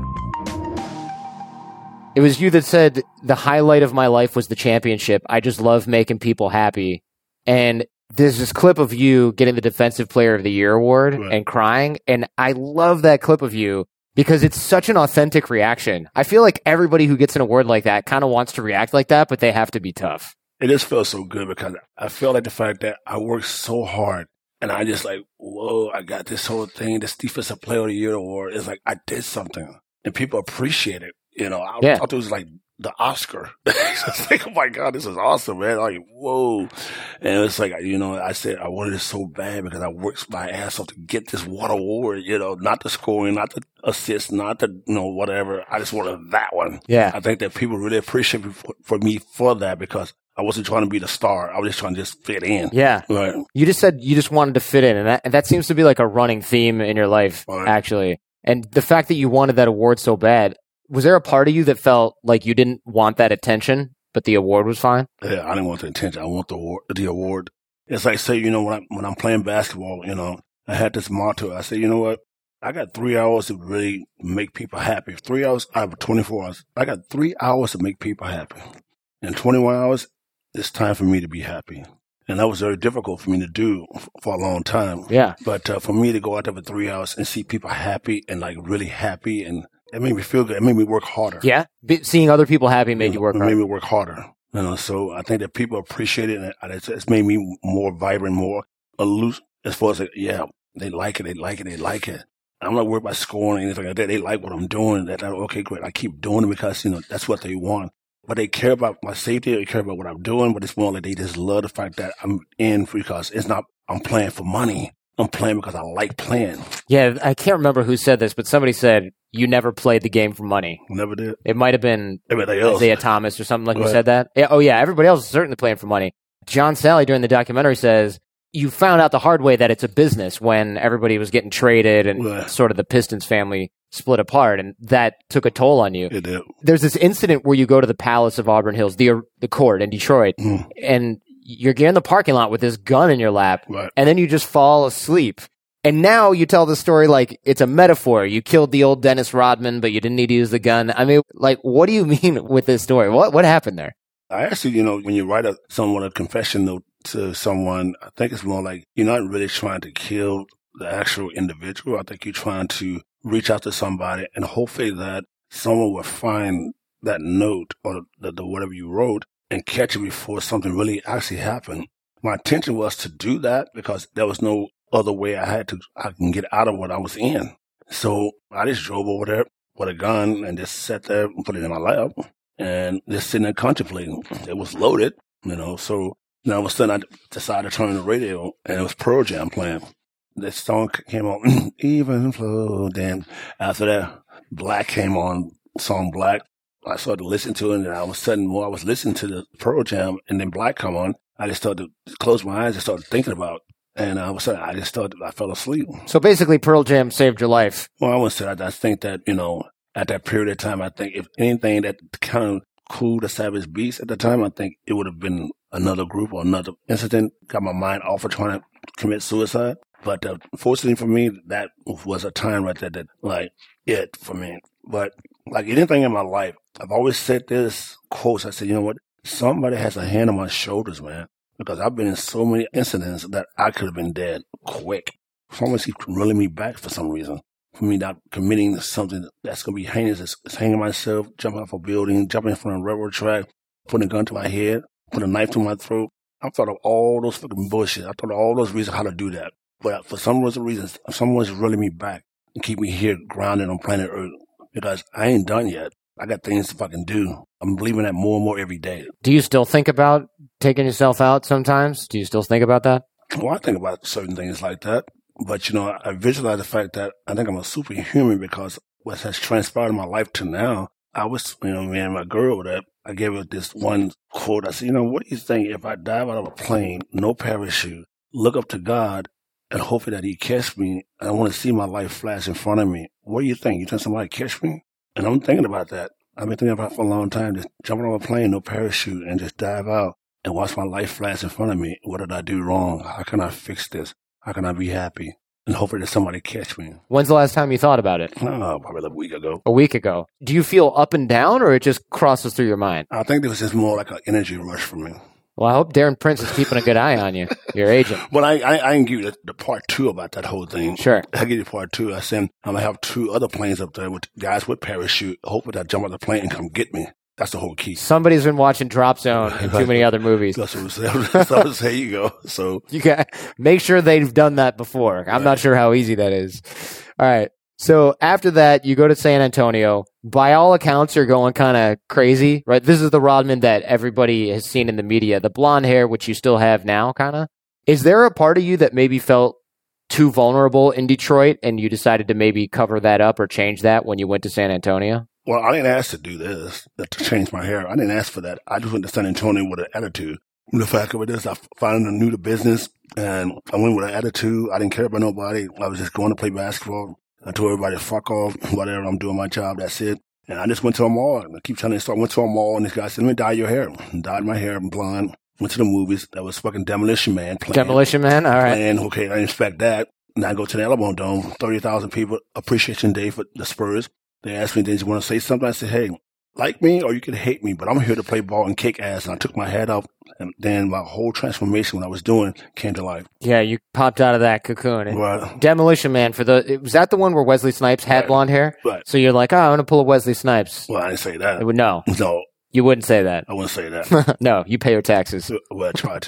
Speaker 2: It was you that said the highlight of my life was the championship. I just love making people happy. And there's this clip of you getting the Defensive Player of the Year award right. and crying. And I love that clip of you because it's such an authentic reaction. I feel like everybody who gets an award like that kind of wants to react like that, but they have to be tough.
Speaker 1: It just feels so good because I feel like the fact that I worked so hard and I just like, whoa, I got this whole thing, this Defensive Player of the Year award. It's like I did something and people appreciate it. You know, I yeah. thought it was like the Oscar. It's like, oh my God, this is awesome, man. Like, whoa. And it's like, you know, I said I wanted it so bad because I worked my ass off to get this one award, you know, not the scoring, not the assist, not the, you know, whatever. I just wanted that one.
Speaker 2: Yeah.
Speaker 1: I think that people really appreciate me for, for me for that because I wasn't trying to be the star. I was just trying to just fit in.
Speaker 2: Yeah.
Speaker 1: Right.
Speaker 2: You just said you just wanted to fit in. And that, and that seems to be like a running theme in your life, right. actually. And the fact that you wanted that award so bad, was there a part of you that felt like you didn't want that attention, but the award was fine?
Speaker 1: Yeah, I didn't want the attention. I want the award. The award. It's like, say, you know, when, I, when I'm playing basketball, you know, I had this motto. I said, you know what? I got three hours to really make people happy. Three hours, I have twenty-four hours. I got three hours to make people happy. In twenty-one hours, it's time for me to be happy. And that was very difficult for me to do for a long time.
Speaker 2: Yeah.
Speaker 1: But uh, for me to go out there for three hours and see people happy and like really happy and it made me feel good. It made me work harder.
Speaker 2: Yeah? Be- seeing other people happy made you work
Speaker 1: harder. It
Speaker 2: harder.
Speaker 1: made me work harder. You know, so I think that people appreciate it, and it's, it's made me more vibrant, more loose as far as, like, yeah, they like it, they like it, they like it. I'm not worried about scoring or anything like that. They like what I'm doing. That, okay, great. I keep doing it because, you know, that's what they want. But they care about my safety. They care about what I'm doing, but it's more like they just love the fact that I'm in because it's not, I'm playing for money. I'm playing because I like playing.
Speaker 2: Yeah, I can't remember who said this, but somebody said you never played the game for money.
Speaker 1: Never did.
Speaker 2: It might have been
Speaker 1: everybody else.
Speaker 2: Isaiah Thomas or something like
Speaker 1: right.
Speaker 2: who said that. Yeah, oh, yeah, everybody else is certainly playing for money. John Sally during the documentary says you found out the hard way that it's a business when everybody was getting traded and right. sort of the Pistons family split apart, and that took a toll on you.
Speaker 1: It did.
Speaker 2: There's this incident where you go to the Palace of Auburn Hills, the the court in Detroit, mm. and you're in the parking lot with this gun in your lap,
Speaker 1: right.
Speaker 2: and then you just fall asleep. And now you tell the story like it's a metaphor. You killed the old Dennis Rodman, but you didn't need to use the gun. I mean, like, what do you mean with this story? What what happened there?
Speaker 1: I actually, you know, when you write a someone a confession note to someone, I think it's more like you're not really trying to kill the actual individual. I think you're trying to reach out to somebody and hopefully that someone will find that note or the, the whatever you wrote and catch it before something really actually happened. My intention was to do that because there was no other way I had to, I can get out of what I was in. So I just drove over there with a gun and just sat there and put it in my lap and just sitting there contemplating. It was loaded, you know, so now all of a sudden I decided to turn on the radio and it was Pearl Jam playing. This song came on, Even Flow. Then after that, Black came on, song Black. I started to listen to it, and all of a sudden, while I was listening to the Pearl Jam, and then Black come on, I just started to close my eyes and started thinking about it. And all of a sudden, I just started, I fell asleep.
Speaker 2: So basically, Pearl Jam saved your life.
Speaker 1: Well, I wouldn't say that. I think that, you know, at that period of time, I think if anything that kind of cooled the Savage Beast at the time, I think it would have been another group or another incident, got my mind off of trying to commit suicide. But uh, fortunately for me, that was a time right there that, like, it for me. But like anything in my life, I've always said this quote. I said, you know what? Somebody has a hand on my shoulders, man. Because I've been in so many incidents that I could have been dead quick. Someone keeps reeling me back for some reason. For me not committing to something that's going to be heinous. It's, it's hanging myself, jumping off a building, jumping from a railroad track, putting a gun to my head, putting a knife to my throat. I've thought of all those fucking bullshit. I thought of all those reasons how to do that. But for some reasons, someone's reeling me back and keep me here grounded on planet Earth because I ain't done yet. I got things to fucking do. I'm believing that more and more every day.
Speaker 2: Do you still think about taking yourself out sometimes? Do you still think about that?
Speaker 1: Well, I think about certain things like that. But, you know, I visualize the fact that I think I'm a superhuman because what has transpired in my life to now, I was, you know, me and my girl that I gave her this one quote. I said, you know, what do you think if I dive out of a plane, no parachute, look up to God, and hopefully that he catch me, and I want to see my life flash in front of me. What do you think? You think somebody catch me? And I'm thinking about that. I've been thinking about it for a long time, just jumping on a plane, no parachute, and just dive out and watch my life flash in front of me. What did I do wrong? How can I fix this? How can I be happy? And hopefully that somebody catch me.
Speaker 2: When's the last time you thought about it?
Speaker 1: Oh, probably a week ago.
Speaker 2: A week ago. Do you feel up and down, or it just crosses through your mind?
Speaker 1: I think it was just more like an energy rush for me.
Speaker 2: Well, I hope Darren Prince is keeping a good eye on you, your agent.
Speaker 1: Well, I, I, I can give you the, the part two about that whole thing.
Speaker 2: Sure.
Speaker 1: I give you part two. I said, I'm going to have two other planes up there with guys with parachute. Hopefully that jump out the plane and come get me. That's the whole key.
Speaker 2: Somebody's been watching Drop Zone and too many other movies.
Speaker 1: That's what I'm saying. So there you go. So
Speaker 2: you got make sure they've done that before. I'm right. Not sure how easy that is. All right. So after that, you go to San Antonio. By all accounts, you're going kind of crazy, right? This is the Rodman that everybody has seen in the media, the blonde hair, which you still have now, kind of. Is there a part of you that maybe felt too vulnerable in Detroit and you decided to maybe cover that up or change that when you went to San Antonio?
Speaker 1: Well, I didn't ask to do this, to change my hair. I didn't ask for that. I just went to San Antonio with an attitude. The fact of it is, I finally knew the business, and I went with an attitude. I didn't care about nobody. I was just going to play basketball. I told everybody, fuck off, whatever, I'm doing my job, that's it. And I just went to a mall. I keep telling you, so I went to a mall, and this guy said, let me dye your hair. And dyed my hair blonde. Went to the movies. That was fucking Demolition Man playing.
Speaker 2: Demolition Man? All right.
Speaker 1: Playing, okay, I didn't expect that. And I go to the Alamo Dome, thirty thousand people, appreciation day for the Spurs. They asked me, did you want to say something? I said, hey, like me or you can hate me, but I'm here to play ball and kick ass. And I took my hat off, and then my whole transformation, what I was doing, came to life.
Speaker 2: Yeah, you popped out of that cocoon.
Speaker 1: Right.
Speaker 2: Demolition Man, for the was that the one where Wesley Snipes had
Speaker 1: right.
Speaker 2: blonde hair?
Speaker 1: Right.
Speaker 2: So you're like, oh, I'm going to pull a Wesley Snipes.
Speaker 1: Well, I didn't say that.
Speaker 2: It would, no.
Speaker 1: No.
Speaker 2: You wouldn't say that.
Speaker 1: I wouldn't say that.
Speaker 2: No, you pay your taxes.
Speaker 1: Well, I try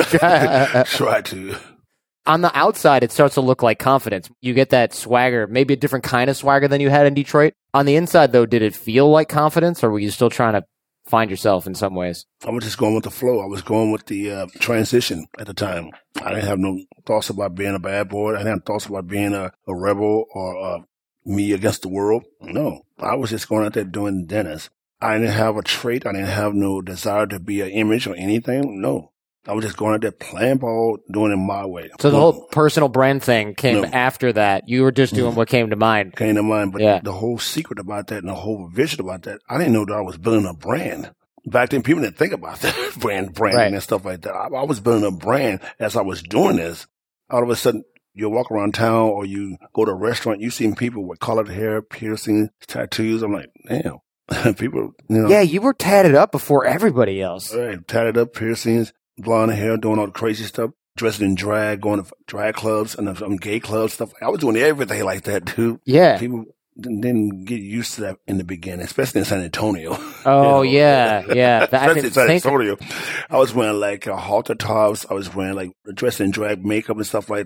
Speaker 1: to. Try to.
Speaker 2: On the outside, it starts to look like confidence. You get that swagger, maybe a different kind of swagger than you had in Detroit. On the inside, though, did it feel like confidence, or were you still trying to find yourself in some ways?
Speaker 1: I was just going with the flow. I was going with the uh, transition at the time. I didn't have no thoughts about being a bad boy. I didn't have thoughts about being a, a rebel or uh, me against the world. No, I was just going out there doing Dennis. I didn't have a trait. I didn't have no desire to be an image or anything. No. I was just going out there playing ball, doing it my way.
Speaker 2: So the whole personal brand thing came no. after that. You were just doing what came to mind.
Speaker 1: Came to mind. But
Speaker 2: yeah.
Speaker 1: the whole secret about that and the whole vision about that, I didn't know that I was building a brand. Back then, people didn't think about that, brand, branding
Speaker 2: right.
Speaker 1: and stuff like that. I, I was building a brand as I was doing this. All of a sudden, you walk around town or you go to a restaurant, you see people with colored hair, piercings, tattoos. I'm like, damn. People, you know.
Speaker 2: Yeah, you were tatted up before everybody else.
Speaker 1: Right, tatted up, piercings. Blonde hair, doing all the crazy stuff, dressing in drag, going to drag clubs and some gay clubs, stuff. I was doing everything like that, dude.
Speaker 2: Yeah.
Speaker 1: People didn't, didn't get used to that in the beginning, especially in San Antonio.
Speaker 2: Oh, you know? yeah, yeah.
Speaker 1: Especially in San Antonio. I was wearing like uh, halter tops. I was wearing like dressing in drag makeup and stuff like that.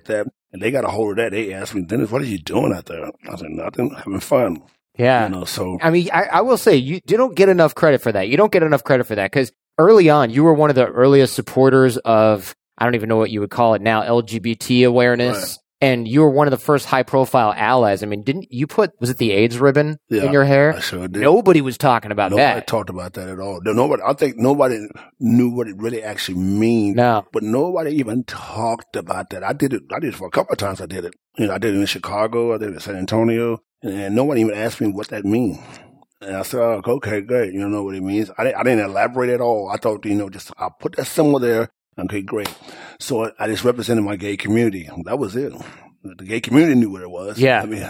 Speaker 1: And they got a hold of that. They asked me, Dennis, what are you doing out there? I said, nothing, having fun.
Speaker 2: Yeah.
Speaker 1: You know, so
Speaker 2: I mean, I, I will say you, you don't get enough credit for that. You don't get enough credit for that because early on, you were one of the earliest supporters of, I don't even know what you would call it now, L G B T awareness.
Speaker 1: Right.
Speaker 2: And you were one of the first high profile allies. I mean, didn't you put, was it the AIDS ribbon
Speaker 1: yeah,
Speaker 2: in your hair?
Speaker 1: I sure did.
Speaker 2: Nobody was talking about
Speaker 1: nobody
Speaker 2: that.
Speaker 1: Nobody talked about that at all. Nobody, I think nobody knew what it really actually means.
Speaker 2: No.
Speaker 1: But nobody even talked about that. I did it, I did it for a couple of times. I did it. You know, I did it in Chicago. I did it in San Antonio. And nobody even asked me what that means. And I said, oh, okay, great. You don't know what it means. I didn't, I didn't elaborate at all. I thought, you know, just I'll put that symbol there. Okay, great. So I just represented my gay community. That was it. The gay community knew what it was.
Speaker 2: Yeah.
Speaker 1: I mean,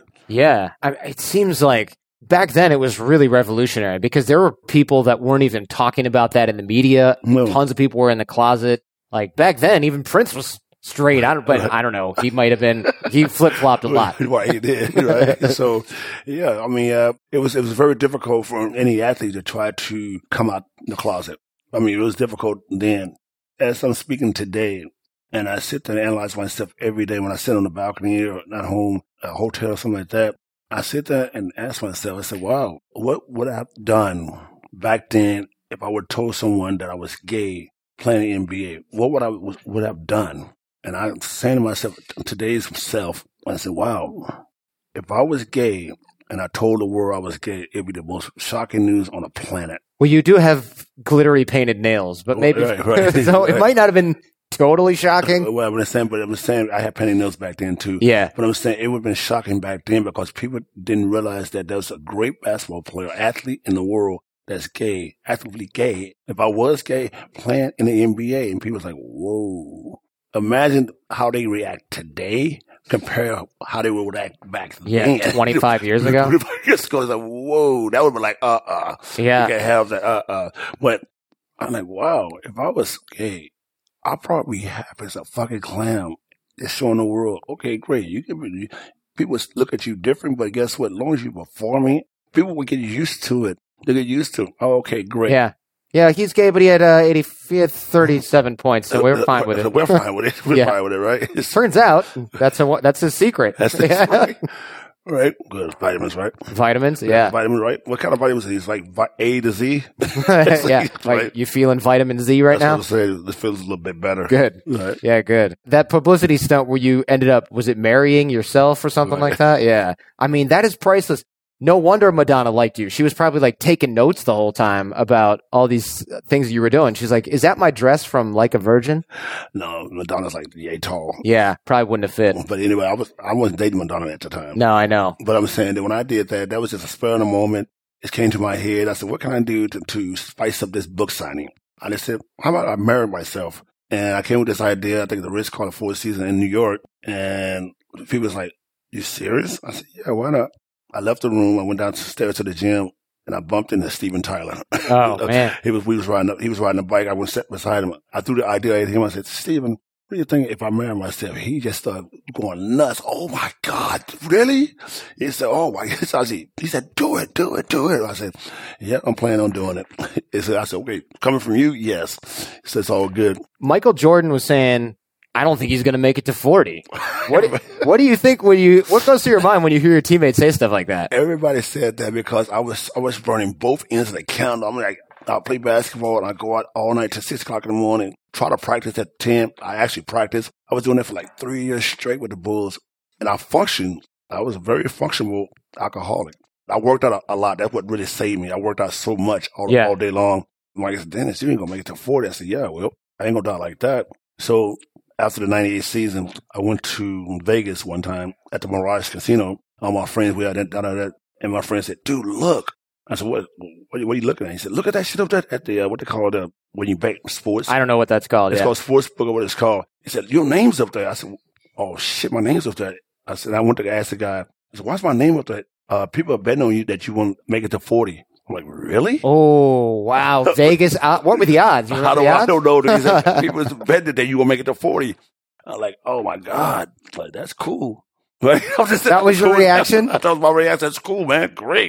Speaker 2: yeah. I, it seems like back then it was really revolutionary because there were people that weren't even talking about that in the media.
Speaker 1: No.
Speaker 2: Tons of people were in the closet. Like back then, even Prince was straight. I don't, but I don't know. He might have been, he flip flopped a lot.
Speaker 1: Right, he did. Right. So, yeah, I mean, uh, it was, it was very difficult for any athlete to try to come out the closet. I mean, it was difficult then. As I'm speaking today, and I sit there and analyze myself every day when I sit on the balcony or at home, a hotel, or something like that. I sit there and ask myself, I said, wow, what would I have done back then if I would have told someone that I was gay playing the N B A? What would I would I have done? And I'm saying to myself, today's self, I said, wow, if I was gay and I told the world I was gay, it'd be the most shocking news on the planet.
Speaker 2: Well, you do have glittery painted nails, but maybe,
Speaker 1: right, right,
Speaker 2: so
Speaker 1: right.
Speaker 2: It might not have been totally shocking.
Speaker 1: Well, I'm saying, but I'm saying I had painted nails back then too.
Speaker 2: Yeah.
Speaker 1: But I'm saying it would have been shocking back then because people didn't realize that there was a great basketball player, athlete in the world that's gay, actively gay. If I was gay, playing in the N B A, and people was like, whoa. Imagine how they react today compared to how they would react back then.
Speaker 2: Yeah, twenty-five years ago.
Speaker 1: twenty-five years ago, it's like, whoa, that would be like, uh-uh.
Speaker 2: Yeah.
Speaker 1: You can't have that, uh-uh. But I'm like, wow, if I was gay, I'd probably be happy as a fucking clown. It's showing the world, okay, great. You can be, people look at you different, but guess what? As long as you're performing, people will get used to it. They get used to it. Oh, okay, great.
Speaker 2: Yeah. Yeah, he's gay, but he had uh, eighty, he had thirty-seven points, so we're fine with it.
Speaker 1: We're fine with it. We're
Speaker 2: Yeah.
Speaker 1: fine with it, right? It's,
Speaker 2: Turns out that's a that's his secret.
Speaker 1: that's that's right. Right. Good. Vitamins, right?
Speaker 2: Vitamins, yeah,
Speaker 1: Vitamins, right? What kind of vitamins are these? Like vi- A to Z?
Speaker 2: yeah. Like
Speaker 1: Right.
Speaker 2: you feeling vitamin Z right
Speaker 1: That's
Speaker 2: now?
Speaker 1: what I'm saying. This feels a little bit better.
Speaker 2: Good.
Speaker 1: Right.
Speaker 2: Yeah, good. That publicity stunt where you ended up, was it marrying yourself or something
Speaker 1: Right.
Speaker 2: like that? Yeah. I mean, that is priceless. No wonder Madonna liked you. She was probably like taking notes the whole time about all these things you were doing. She's like, is that my dress from Like a Virgin?
Speaker 1: No, Madonna's like yay tall.
Speaker 2: Yeah, probably wouldn't have fit.
Speaker 1: But anyway, I was I wasn't dating Madonna at the time.
Speaker 2: No, I know.
Speaker 1: But I'm saying that when I did that, that was just a spur of the moment. It came to my head. I said, what can I do to, to spice up this book signing? I just said, how about I marry myself? And I came with this idea. I think the Ritz-Carlton Four Seasons in New York. And people was like, you serious? I said, yeah, why not? I left the room. I went downstairs to the gym and I bumped into Steven Tyler.
Speaker 2: Oh, man.
Speaker 1: He was, we was riding up, he was riding a bike. I went sat beside him. I threw the idea at him. I said, Steven, what do you think if I marry myself? He just started going nuts. Oh my God, really? He said, oh my God. So I said, he said, do it, do it, do it. I said, yeah, I'm planning on doing it. He said, I said, okay, coming from you? Yes. He said, it's all good.
Speaker 2: Michael Jordan was saying, I don't think he's going to make it to forty. What do, what do you think when you, what goes through your mind when you hear your teammates say stuff like that?
Speaker 1: Everybody said that because I was, I was burning both ends of the candle. I'm like, I play basketball and I go out all night till six o'clock in the morning, try to practice at ten. I actually practiced. I was doing that for like three years straight with the Bulls and I functioned. I was a very functional alcoholic. I worked out a, a lot. That's what really saved me. I worked out so much all,
Speaker 2: Yeah.
Speaker 1: all day long. I'm like, Dennis, you ain't gonna make it to forty. I said, yeah, well, I ain't gonna die like that. So after the ninety-eight season, I went to Vegas one time at the Mirage Casino. All my friends, we had that, that, and my friend said, dude, look. I said, what, what, what are you looking at? He said, look at that shit up there at the, uh, what they call the, when you bet sports.
Speaker 2: I don't know what that's called.
Speaker 1: It's
Speaker 2: Yeah.
Speaker 1: called Sportsbook or what it's called. He said, your name's up there. I said, oh shit, my name's up there. I said, I went to ask the guy, I said, why's my name up there? Uh, people are betting on you that you won't make it to forty. I'm like, really?
Speaker 2: Oh, wow. Vegas. Uh, what were the odds? You
Speaker 1: How
Speaker 2: remember
Speaker 1: do
Speaker 2: the
Speaker 1: I
Speaker 2: odds?
Speaker 1: don't know? He said, people is betting that you will make it to forty. I'm like, oh my God. Like, that's cool. Like, I'm just,
Speaker 2: That was your
Speaker 1: cool.
Speaker 2: reaction?
Speaker 1: I thought my reaction, that's cool, man. Great.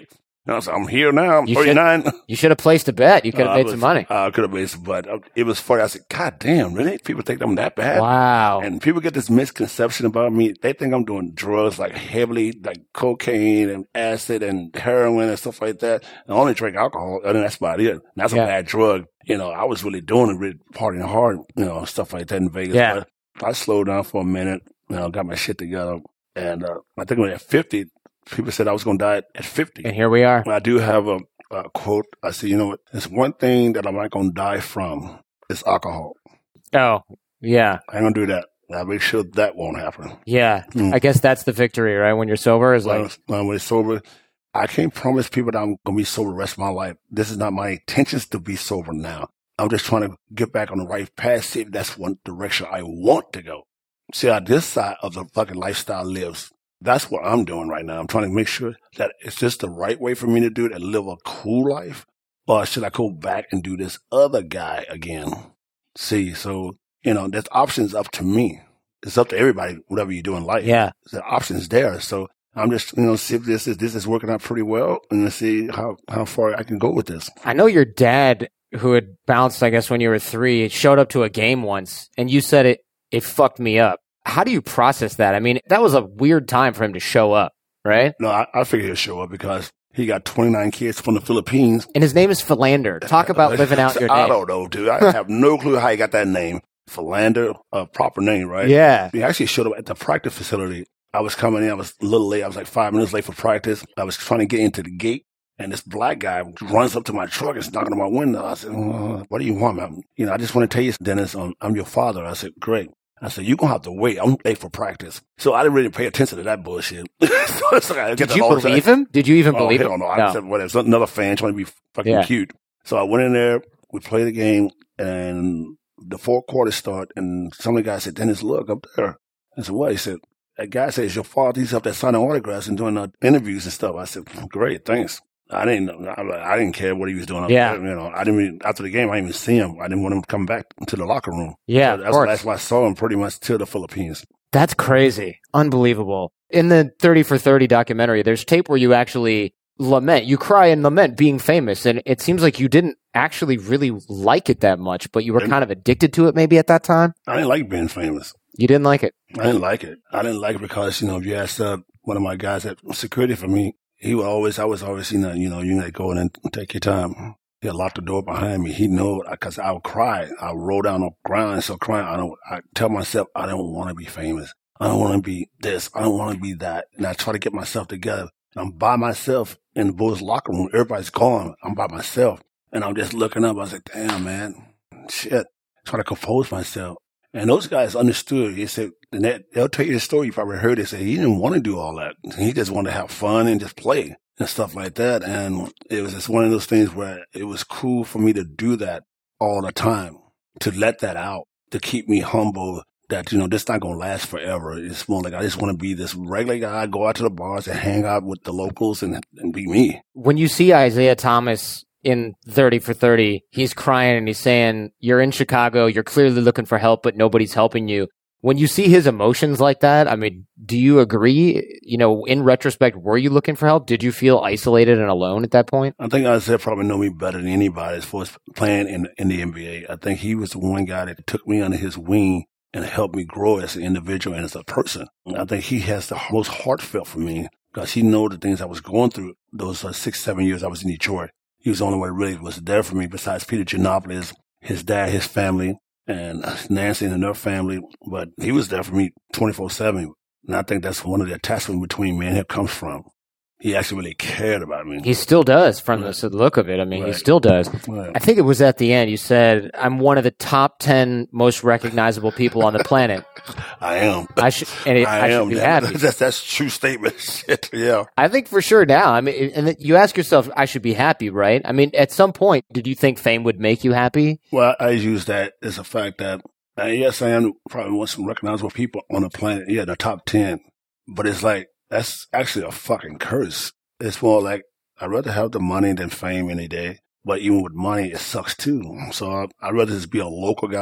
Speaker 1: And I was like, I'm here now. I'm
Speaker 2: You
Speaker 1: thirty-nine.
Speaker 2: should, you should have placed a bet. You could have
Speaker 1: Uh, I
Speaker 2: made
Speaker 1: was-
Speaker 2: some money.
Speaker 1: I could have made some, but uh, it was funny. I said, God damn, really? People think I'm that bad?
Speaker 2: Wow.
Speaker 1: And people get this misconception about me. They think I'm doing drugs like heavily, like cocaine and acid and heroin and stuff like that. And I only drink alcohol, and that's about it. And that's
Speaker 2: Yeah.
Speaker 1: a bad drug. You know, I was really doing it, really partying hard, you know, stuff like that in Vegas.
Speaker 2: Yeah.
Speaker 1: But I slowed down for a minute, you know, got my shit together. And uh, I think when at fifty, people said I was going to die at fifty.
Speaker 2: And here we are.
Speaker 1: I do have a, a quote. I said, you know what? There's one thing that I'm not going to die from. It's alcohol.
Speaker 2: Oh, yeah.
Speaker 1: I ain't going to do that. I'll make sure that won't happen.
Speaker 2: Yeah.
Speaker 1: Mm.
Speaker 2: I guess that's the victory, right? When you're sober is
Speaker 1: When,
Speaker 2: like,
Speaker 1: when we're sober, I can't promise people that I'm going to be sober the rest of my life. This is not my intentions to be sober now. I'm just trying to get back on the right path, see if that's one direction I want to go. See how this side of the fucking lifestyle lives. That's what I'm doing right now. I'm trying to make sure that it's just the right way for me to do it and live a cool life. Or should I go back and do this other guy again? See, so, you know, there's options up to me. It's up to everybody, whatever you do in life.
Speaker 2: yeah.
Speaker 1: The options there. So I'm just, you know, see if this is, this is working out pretty well and see how, how far I can go with this.
Speaker 2: I know your dad, who had bounced, I guess, when you were three, showed up to a game once, and you said it, it fucked me up. How do you process that? I mean, that was a weird time for him to show up, right?
Speaker 1: No, I, I figured he'd show up because he got twenty-nine kids from the Philippines.
Speaker 2: And his name is Philander. Talk about living out your
Speaker 1: I
Speaker 2: name.
Speaker 1: don't know, dude. I have no clue how he got that name. Philander, a proper name, right?
Speaker 2: Yeah.
Speaker 1: He actually showed up at the practice facility. I was coming in. I was a little late. I was like five minutes late for practice. I was trying to get into the gate. And this black guy runs up to my truck and is knocking on my window. I said, uh, what do you want, man? You know, I just want to tell you, Dennis, um, I'm your father. I said, great. I said, you're going to have to wait. I'm late for practice. So I didn't really pay attention to that bullshit. so it's like I get
Speaker 2: Did
Speaker 1: the
Speaker 2: you
Speaker 1: whole
Speaker 2: believe
Speaker 1: time.
Speaker 2: him? Did you even
Speaker 1: Oh,
Speaker 2: believe
Speaker 1: hell
Speaker 2: him?
Speaker 1: no. I said, whatever. It's another fan trying to be fucking
Speaker 2: Yeah.
Speaker 1: cute. So I went in there. We played the game. And the fourth quarter started. And some of the guys said, Dennis, look up there. I said, what? He said, that guy says your father. He's up there signing autographs and doing uh, interviews and stuff. I said, great, thanks. I didn't. I, I didn't care what he was doing up
Speaker 2: Yeah.
Speaker 1: there. You know, I didn't. Even, after the game, I didn't even see him. I didn't want him to come back to the locker room.
Speaker 2: Yeah,
Speaker 1: so
Speaker 2: of
Speaker 1: that's,
Speaker 2: course.
Speaker 1: that's why I saw him pretty much to the Philippines.
Speaker 2: That's crazy. Unbelievable. In the thirty for thirty documentary, there's tape where you actually lament. You cry and lament being famous. And it seems like you didn't actually really like it that much, but you were kind of addicted to it maybe at that time?
Speaker 1: I didn't like being famous.
Speaker 2: You didn't like it?
Speaker 1: I didn't like it. I didn't like it because, you know, if you asked uh, one of my guys at security for me, he would always, I was always, you know, you know, you gotta go in and take your time. He'd lock the door behind me. He knew because I would cry. I would roll down on the ground and start crying. I don't, I tell myself, I don't want to be famous. I don't want to be this. I don't want to be that. And I try to get myself together. I'm by myself in the Bulls locker room. Everybody's gone. I'm by myself. And I'm just looking up. I was like, damn, man, shit. Trying to compose myself. And those guys understood. He said, and that, they'll tell you the story. You probably heard it. Say he didn't want to do all that. He just wanted to have fun and just play and stuff like that. And it was just one of those things where it was cool for me to do that all the time, to let that out, to keep me humble that, you know, this not going to last forever. It's more like I just want to be this regular guy, go out to the bars and hang out with the locals and, and be me.
Speaker 2: When you see Isaiah Thomas in thirty for thirty, he's crying and he's saying, you're in Chicago, you're clearly looking for help, but nobody's helping you. When you see his emotions like that, I mean, do you agree? You know, in retrospect, were you looking for help? Did you feel isolated and alone at that point?
Speaker 1: I think Isaiah probably know me better than anybody as far as playing in, in the N B A. I think he was the one guy that took me under his wing and helped me grow as an individual and as a person. I think he has the most heartfelt for me because he know the things I was going through those uh, six, seven years I was in Detroit. He was the only one that really was there for me besides Peter Giannopoulos, his dad, his family, and Nancy and her family. But he was there for me twenty-four seven. And I think that's one of the attachments between me and him comes from. He actually really cared about me.
Speaker 2: He still does from
Speaker 1: Right.
Speaker 2: the look of it. I mean,
Speaker 1: Right.
Speaker 2: he still does.
Speaker 1: Right.
Speaker 2: I think it was at the end. You said, I'm one of the top ten most recognizable people on the planet.
Speaker 1: I am.
Speaker 2: I should, and it, I,
Speaker 1: I,
Speaker 2: should
Speaker 1: am.
Speaker 2: be
Speaker 1: That-
Speaker 2: happy.
Speaker 1: That's, that's a true statement. Shit, yeah.
Speaker 2: I think for sure now. I mean, and you ask yourself, I should be happy, right? I mean, at some point, did you think fame would make you happy?
Speaker 1: Well, I use that as a fact that, uh, yes, I am probably one of some recognizable people on the planet. Yeah, the top ten. But it's like, that's actually a fucking curse. It's more like, I'd rather have the money than fame any day. But even with money, it sucks too. So I- I'd rather just be a local guy,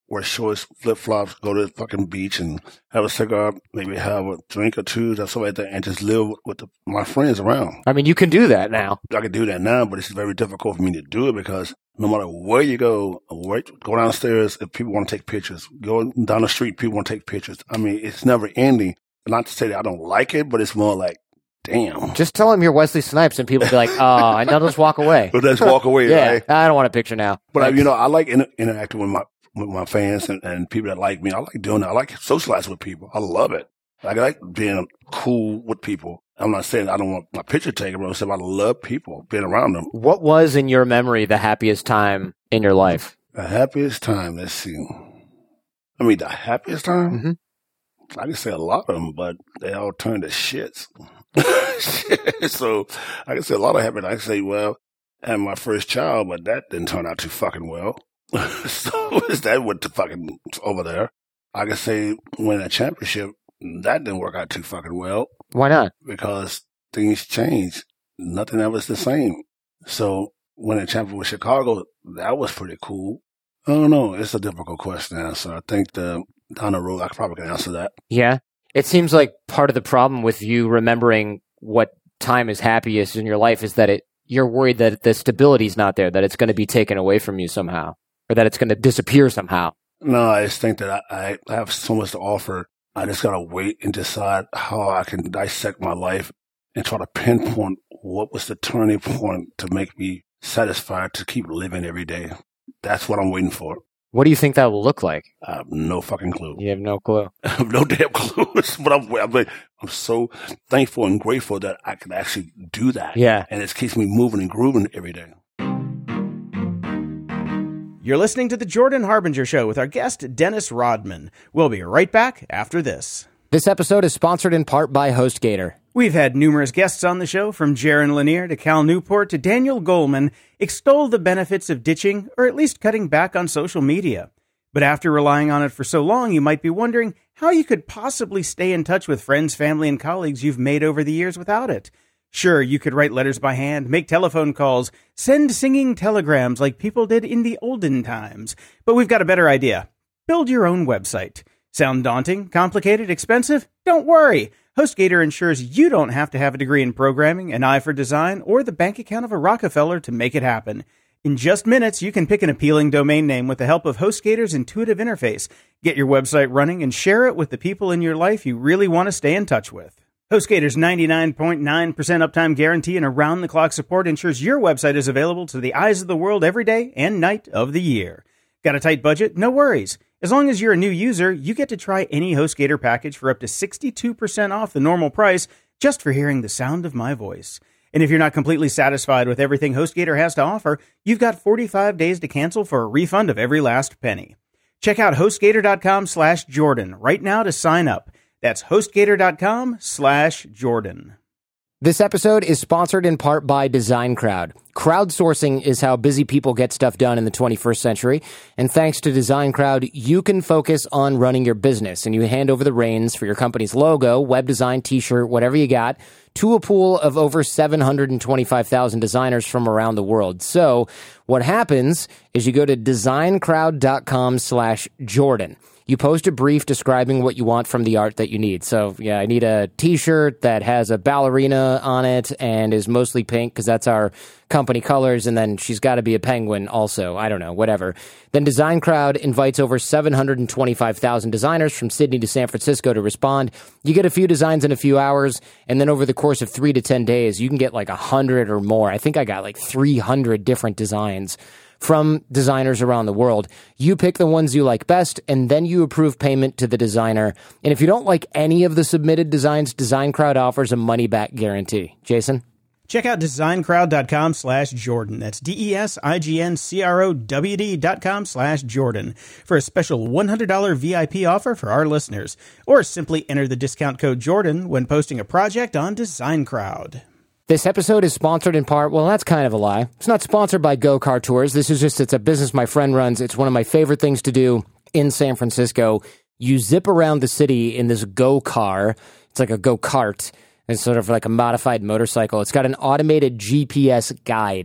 Speaker 1: wear shorts, flip flops, go to the fucking beach and have a cigar, maybe have a drink or two, or something like that, and just live with the, my friends around.
Speaker 2: I mean, you can do that now.
Speaker 1: I can do that now, but it's very difficult for me to do it because no matter where you go, where, go downstairs, if people want to take pictures, go down the street, people want to take pictures. I mean, it's never ending. Not to say that I don't like it, but it's more like, damn.
Speaker 2: Just tell them you're Wesley Snipes and people be like, oh, and they'll just walk away.
Speaker 1: But let's walk away,
Speaker 2: yeah,
Speaker 1: right?
Speaker 2: I don't want a picture now.
Speaker 1: But, like, I, you know, I like inter- interacting with my with my fans and, and people that like me. I like doing that. I like socializing with people. I love it. Like, I like being cool with people. I'm not saying I don't want my picture taken, but I'm saying I love people, being around them.
Speaker 2: What was, in your memory, the happiest time in your life?
Speaker 1: The happiest time, let's see. I mean, the happiest time?
Speaker 2: Mm-hmm.
Speaker 1: I can say a lot of them, but they all turned to shits. So I can say a lot of happiness. I can say, well, I had my first child, but that didn't turn out too fucking well. So that went to fucking over there. I can say winning a championship, that didn't work out too fucking well.
Speaker 2: Why not?
Speaker 1: Because things changed. Nothing ever was the same. So winning a championship with Chicago, that was pretty cool. I don't know. It's a difficult question to answer. I think the, down the road, I probably can answer that.
Speaker 2: Yeah. It seems like part of the problem with you remembering what time is happiest in your life is that it you're worried that the stability's not there, that it's going to be taken away from you somehow, or that it's going to disappear somehow.
Speaker 1: No, I just think that I, I have so much to offer. I just got to wait and decide how I can dissect my life and try to pinpoint what was the turning point to make me satisfied to keep living every day. That's what I'm waiting for.
Speaker 2: What do you think that will look like?
Speaker 1: I have no fucking clue.
Speaker 2: You have no clue.
Speaker 1: I have no damn clue. But I'm, I'm, I'm so thankful and grateful that I can actually do that.
Speaker 2: Yeah.
Speaker 1: And it keeps me moving and grooving every day.
Speaker 3: You're listening to The Jordan Harbinger Show with our guest, Dennis Rodman. We'll be right back after this.
Speaker 2: This episode is sponsored in part by HostGator.
Speaker 3: We've had numerous guests on the show, from Jaron Lanier to Cal Newport to Daniel Goleman, extol the benefits of ditching or at least cutting back on social media. But after relying on it for so long, you might be wondering how you could possibly stay in touch with friends, family, and colleagues you've made over the years without it. Sure, you could write letters by hand, make telephone calls, send singing telegrams like people did in the olden times. But we've got a better idea. Build your own website. Sound daunting, complicated, expensive? Don't worry. HostGator ensures you don't have to have a degree in programming, an eye for design, or the bank account of a Rockefeller to make it happen. In just minutes, you can pick an appealing domain name with the help of HostGator's intuitive interface. Get your website running and share it with the people in your life you really want to stay in touch with. HostGator's ninety-nine point nine percent uptime guarantee and around-the-clock support ensures your website is available to the eyes of the world every day and night of the year. Got a tight budget? No worries. As long as you're a new user, you get to try any HostGator package for up to sixty-two percent off the normal price just for hearing the sound of my voice. And if you're not completely satisfied with everything HostGator has to offer, you've got forty-five days to cancel for a refund of every last penny. Check out HostGator.com slash Jordan right now to sign up. That's HostGator.com slash Jordan.
Speaker 2: This episode is sponsored in part by DesignCrowd. Crowdsourcing is how busy people get stuff done in the twenty-first century. And thanks to DesignCrowd, you can focus on running your business, and you hand over the reins for your company's logo, web design, t-shirt, whatever you got, to a pool of over seven hundred twenty-five thousand designers from around the world. So what happens is you go to designcrowd.com slash Jordan. You post a brief describing what you want from the art that you need. So, yeah, I need a t-shirt that has a ballerina on it and is mostly pink because that's our company colors, and then she's got to be a penguin also. I don't know, whatever. Then DesignCrowd invites over seven hundred twenty-five thousand designers from Sydney to San Francisco to respond. You get a few designs in a few hours, and then over the course of three to ten days, you can get like one hundred or more. I think I got like three hundred different designs from designers around the world. You pick the ones you like best, and then you approve payment to the designer. And if you don't like any of the submitted designs, DesignCrowd offers a money-back guarantee. Jason?
Speaker 3: Check out designcrowd.com slash Jordan. That's D-E-S-I-G-N-C-R-O-W-D dot com slash Jordan for a special one hundred dollars V I P offer for our listeners. Or simply enter the discount code Jordan when posting a project on DesignCrowd.
Speaker 2: This episode is sponsored in part, well, that's kind of a lie. It's not sponsored by Go Car Tours. This is just, it's a business my friend runs. It's one of my favorite things to do in San Francisco. You zip around the city in this Go Car. It's like a go-kart. It's sort of like a modified motorcycle. It's got an automated G P S guide.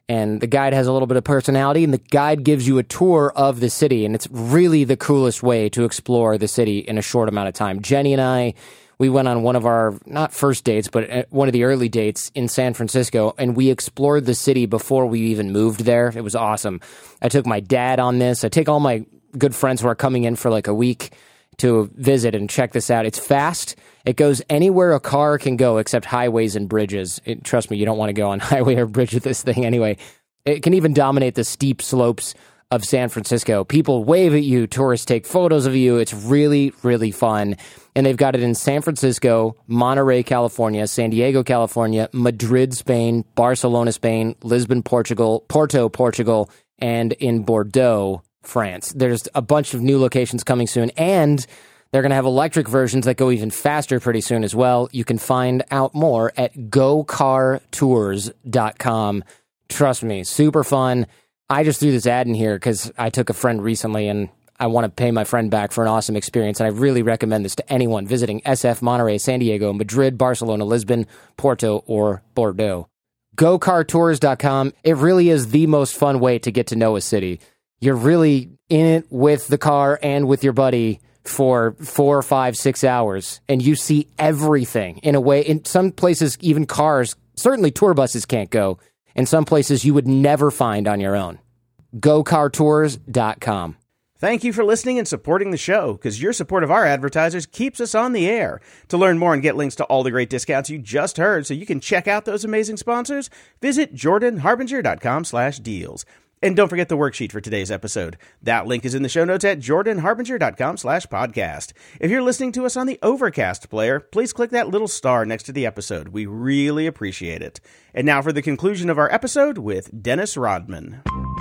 Speaker 2: And the guide has a little bit of personality, and the guide gives you a tour of the city, and it's really the coolest way to explore the city in a short amount of time. Jenny and I, we went on one of our, not first dates, but one of the early dates in San Francisco, and we explored the city before we even moved there. It was awesome. I took my dad on this. I take all my good friends who are coming in for like a week to visit and check this out. It's fast. It goes anywhere a car can go except highways and bridges. It, trust me, you don't want to go on highway or bridge with this thing anyway. It can even dominate the steep slopes of San Francisco. People wave at you. Tourists take photos of you. It's really, really fun. And they've got it in San Francisco, Monterey, California, San Diego, California, Madrid, Spain, Barcelona, Spain, Lisbon, Portugal, Porto, Portugal, and in Bordeaux, France. There's a bunch of new locations coming soon, and they're going to have electric versions that go even faster pretty soon as well. You can find out more at go car tours dot com. Trust me, super fun. I just threw this ad in here because I took a friend recently, and I want to pay my friend back for an awesome experience, and I really recommend this to anyone visiting S F, Monterey, San Diego, Madrid, Barcelona, Lisbon, Porto, or Bordeaux. go car tours dot com. It really is the most fun way to get to know a city. You're really in it with the car and with your buddy for four, five, six hours, and you see everything in a way. In some places, even cars, certainly tour buses can't go. In some places, you would never find on your own. go car tours dot com.
Speaker 3: Thank you for listening and supporting the show, because your support of our advertisers keeps us on the air. To learn more and get links to all the great discounts you just heard so you can check out those amazing sponsors, visit jordan harbinger dot com slash deals. And don't forget the worksheet for today's episode. That link is in the show notes at jordan harbinger dot com slash podcast. If you're listening to us on the Overcast player, please click that little star next to the episode. We really appreciate it. And now for the conclusion of our episode with Dennis Rodman.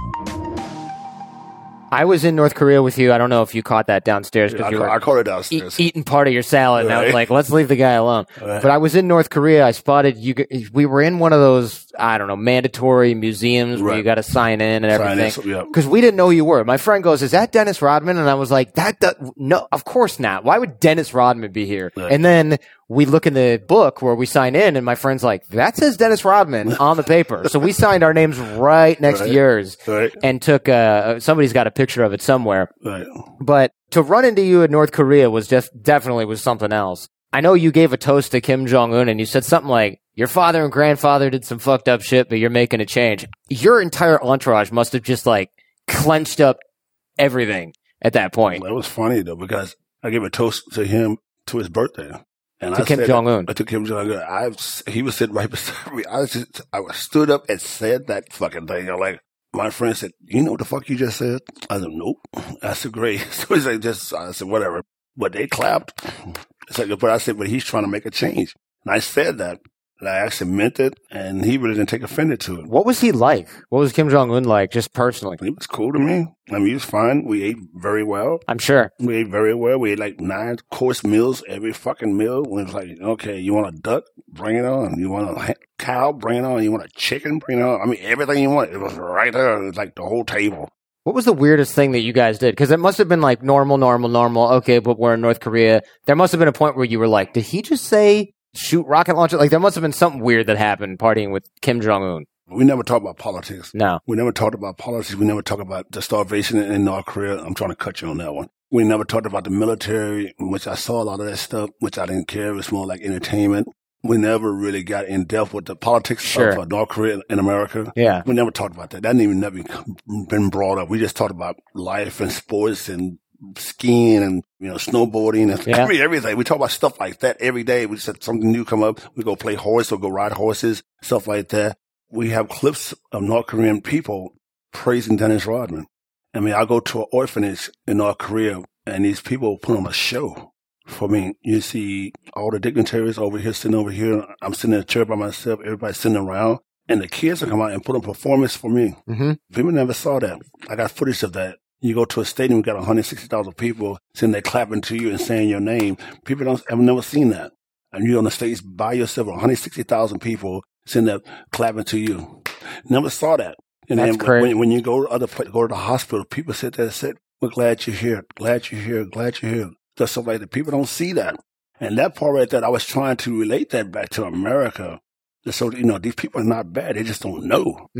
Speaker 2: I was in North Korea with you. I don't know if you caught that downstairs because
Speaker 1: I,
Speaker 2: you
Speaker 1: ca-
Speaker 2: were
Speaker 1: I caught it downstairs.
Speaker 2: e- eating part of your salad, and I was
Speaker 1: Right.
Speaker 2: like, "Let's leave the guy alone."
Speaker 1: Right.
Speaker 2: But I was in North Korea. I spotted you. g- We were in one of those, I don't know, mandatory museums where
Speaker 1: Right.
Speaker 2: you got to sign in and
Speaker 1: Sign in,
Speaker 2: everything.
Speaker 1: so- yeah.
Speaker 2: Because we didn't know who you were. My friend goes, "Is that Dennis Rodman?" And I was like, "That do- no, of course not. Why would Dennis Rodman be here?"
Speaker 1: Right.
Speaker 2: And then we look in the book where we sign in, and my friend's like, "That says Dennis Rodman on the paper." So we signed our names right next
Speaker 1: Right.
Speaker 2: to yours,
Speaker 1: Right.
Speaker 2: and took. Uh, somebody's got a picture of it somewhere.
Speaker 1: Right.
Speaker 2: But to run into you in North Korea was just definitely was something else. I know you gave a toast to Kim Jong-un and you said something like, your father and grandfather did some fucked up shit, but you're making a change. Your entire entourage must have just like clenched up everything at that point.
Speaker 1: It was funny though, because I gave a toast to him to his birthday. And
Speaker 2: To
Speaker 1: I
Speaker 2: Kim
Speaker 1: said-
Speaker 2: Jong-un.
Speaker 1: To Kim Jong-un. I, he was sitting right beside me. I was just, I stood up and said that fucking thing. I'm like, my friend said, you know what the fuck you just said? I said, nope. I said, great. So he's like, just, I said, whatever. But they clapped. It's like, but I said, but he's trying to make a change. And I said that. And I actually meant it. And he really didn't take offended to it.
Speaker 2: What was he like? What was Kim Jong-un like, just personally?
Speaker 1: He was cool to me. I mean, he was fine. We ate very well.
Speaker 2: I'm sure.
Speaker 1: We ate very well. We ate like nine course meals every fucking meal. It was like, okay, you want a duck? Bring it on. You want a ha- cow? Bring it on. You want a chicken? Bring it on. I mean, everything you want. It was right there. It was like the whole table.
Speaker 2: What was the weirdest thing that you guys did? Because it must have been like normal, normal, normal. Okay, but we're in North Korea. There must have been a point where you were like, did he just say shoot rocket launcher? Like there must have been something weird that happened partying with Kim Jong-un.
Speaker 1: We never talked about politics.
Speaker 2: No.
Speaker 1: We never talked about politics. We never talked about the starvation in, in North Korea. I'm trying to cut you on that one. We never talked about the military, which I saw a lot of that stuff, which I didn't care. It was more like entertainment. We never really got in depth with the politics
Speaker 2: Sure.
Speaker 1: of uh, North Korea and America.
Speaker 2: Yeah.
Speaker 1: We never talked about that. That didn't even never been brought up. We just talked about life and sports and skiing and, you know, snowboarding and
Speaker 2: Yeah.
Speaker 1: every, everything. We talk about stuff like that every day. We said something new come up. We go play horse or go ride horses, stuff like that. We have clips of North Korean people praising Dennis Rodman. I mean, I go to an orphanage in North Korea and these people put on a show for me. You see all the dignitaries over here, sitting over here. I'm sitting in a chair by myself. Everybody's sitting around and the kids will come out and put on a performance for me.
Speaker 2: Mm-hmm.
Speaker 1: People never saw that. I got footage of that. You go to a stadium, you got one hundred sixty thousand people sitting there clapping to you and saying your name. People don't have never seen that. And you're on the stage by yourself, one hundred sixty thousand people sitting there clapping to you. Never saw that. And
Speaker 2: That's
Speaker 1: then
Speaker 2: crazy.
Speaker 1: when, when you go to other places, go to the hospital, people sit there and say, we're glad you're here, glad you're here, glad you're here. Just stuff like that. People don't see that. And that part right there, I was trying to relate that back to America. Just so, you know, these people are not bad. They just don't know.
Speaker 2: Mm-hmm.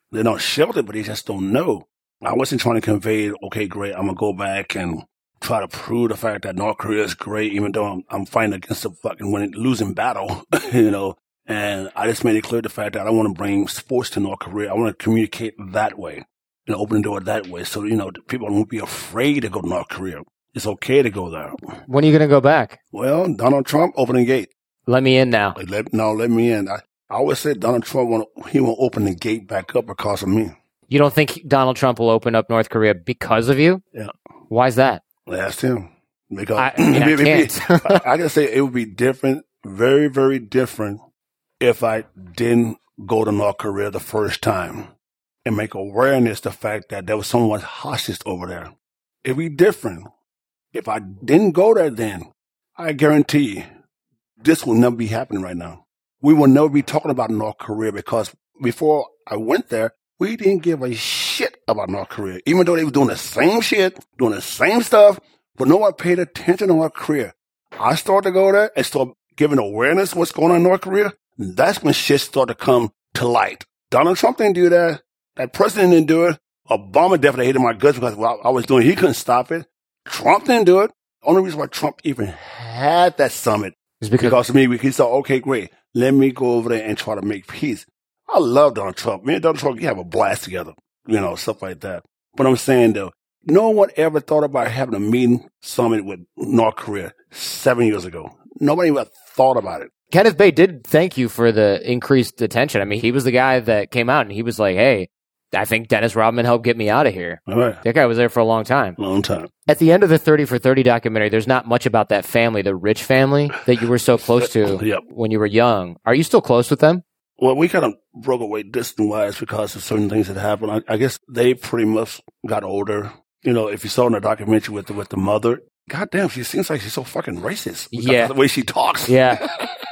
Speaker 1: They don't shelter, but they just don't know. I wasn't trying to convey, okay, great, I'm going to go back and try to prove the fact that North Korea is great, even though I'm, I'm fighting against a fucking winning, losing battle, you know. And I just made it clear the fact that I want to bring sports to North Korea. I want to communicate that way and open the door that way. So, you know, people won't be afraid to go to North Korea. It's okay to go there.
Speaker 2: When are you going to go back?
Speaker 1: Well, Donald Trump, opening gate.
Speaker 2: Let me in now.
Speaker 1: Like, let, no, let me in. I, I always said Donald Trump, won't, he won't open the gate back up because of me.
Speaker 2: You don't think Donald Trump will open up North Korea because of you?
Speaker 1: Yeah.
Speaker 2: Why is that?
Speaker 1: Ask him. Because
Speaker 2: I, I, mean, I can't.
Speaker 1: I, I can say it would be different, very, very different if I didn't go to North Korea the first time and make awareness the fact that there was someone hostage over there. It would be different. If I didn't go there then, I guarantee you, this will never be happening right now. We will never be talking about North Korea because before I went there, we didn't give a shit about North Korea, even though they were doing the same shit, doing the same stuff, but no one paid attention to North Korea. I started to go there and start giving awareness of what's going on in North Korea. That's when shit started to come to light. Donald Trump didn't do that. That president didn't do it. Obama definitely hated my guts because what I was doing, he couldn't stop it. Trump didn't do it. The only reason why Trump even had that summit is because, because of me. He said, okay, great. Let me go over there and try to make peace. I love Donald Trump. Me and Donald Trump, we have a blast together, you know, stuff like that. But I'm saying, though, no one ever thought about having a meeting summit with North Korea seven years ago. Nobody even thought about it.
Speaker 2: Kenneth Bae did thank you for the increased attention. I mean, he was the guy that came out and he was like, hey, I think Dennis Rodman helped get me out of here.
Speaker 1: All right.
Speaker 2: That guy was there for a long time.
Speaker 1: Long time.
Speaker 2: At the end of the thirty for thirty documentary, there's not much about that family, the Rich family that you were so close to
Speaker 1: yep.
Speaker 2: when you were young. Are you still close with them?
Speaker 1: Well, we kind of broke away distance-wise because of certain things that happened. I, I guess they pretty much got older. You know, if you saw in the documentary with the, with the mother, goddamn, she seems like she's so fucking racist.
Speaker 2: Yeah.
Speaker 1: The way she talks.
Speaker 2: Yeah.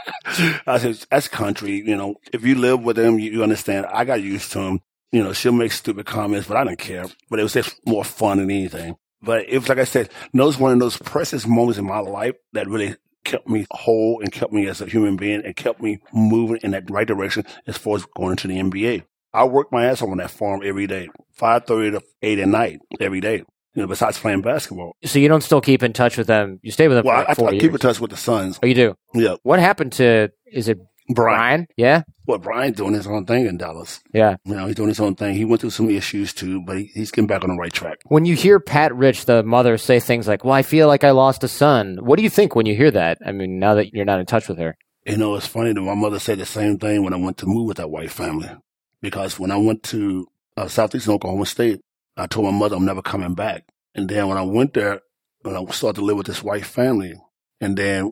Speaker 1: I said, that's country. You know, if you live with them, you, you understand. I got used to them. You know, she'll make stupid comments, but I didn't care. But it was just more fun than anything. But it was, like I said, that was one of those precious moments in my life that really kept me whole and kept me as a human being and kept me moving in that right direction as far as going into the N B A. I worked my ass off on that farm every day, five thirty to eight at night, every day, you know, besides playing basketball.
Speaker 2: So you don't still keep in touch with them? You stay with them
Speaker 1: well,
Speaker 2: for like
Speaker 1: I,
Speaker 2: four
Speaker 1: I
Speaker 2: years?
Speaker 1: keep in touch with the Sons.
Speaker 2: Oh, you do?
Speaker 1: Yeah.
Speaker 2: What happened to, is it
Speaker 1: Brian?
Speaker 2: Brian? Yeah?
Speaker 1: Well, Brian's doing his own thing in Dallas.
Speaker 2: Yeah.
Speaker 1: You know, he's doing his own thing. He went through some issues too, but he, he's getting back on the right track.
Speaker 2: When you hear Pat Rich, the mother, say things like, well, I feel like I lost a son, what do you think when you hear that? I mean, now that you're not in touch with her.
Speaker 1: You know, it's funny that my mother said the same thing when I went to move with that white family. Because when I went to uh, Southeastern Oklahoma State, I told my mother I'm never coming back. And then when I went there, when I started to live with this white family, and then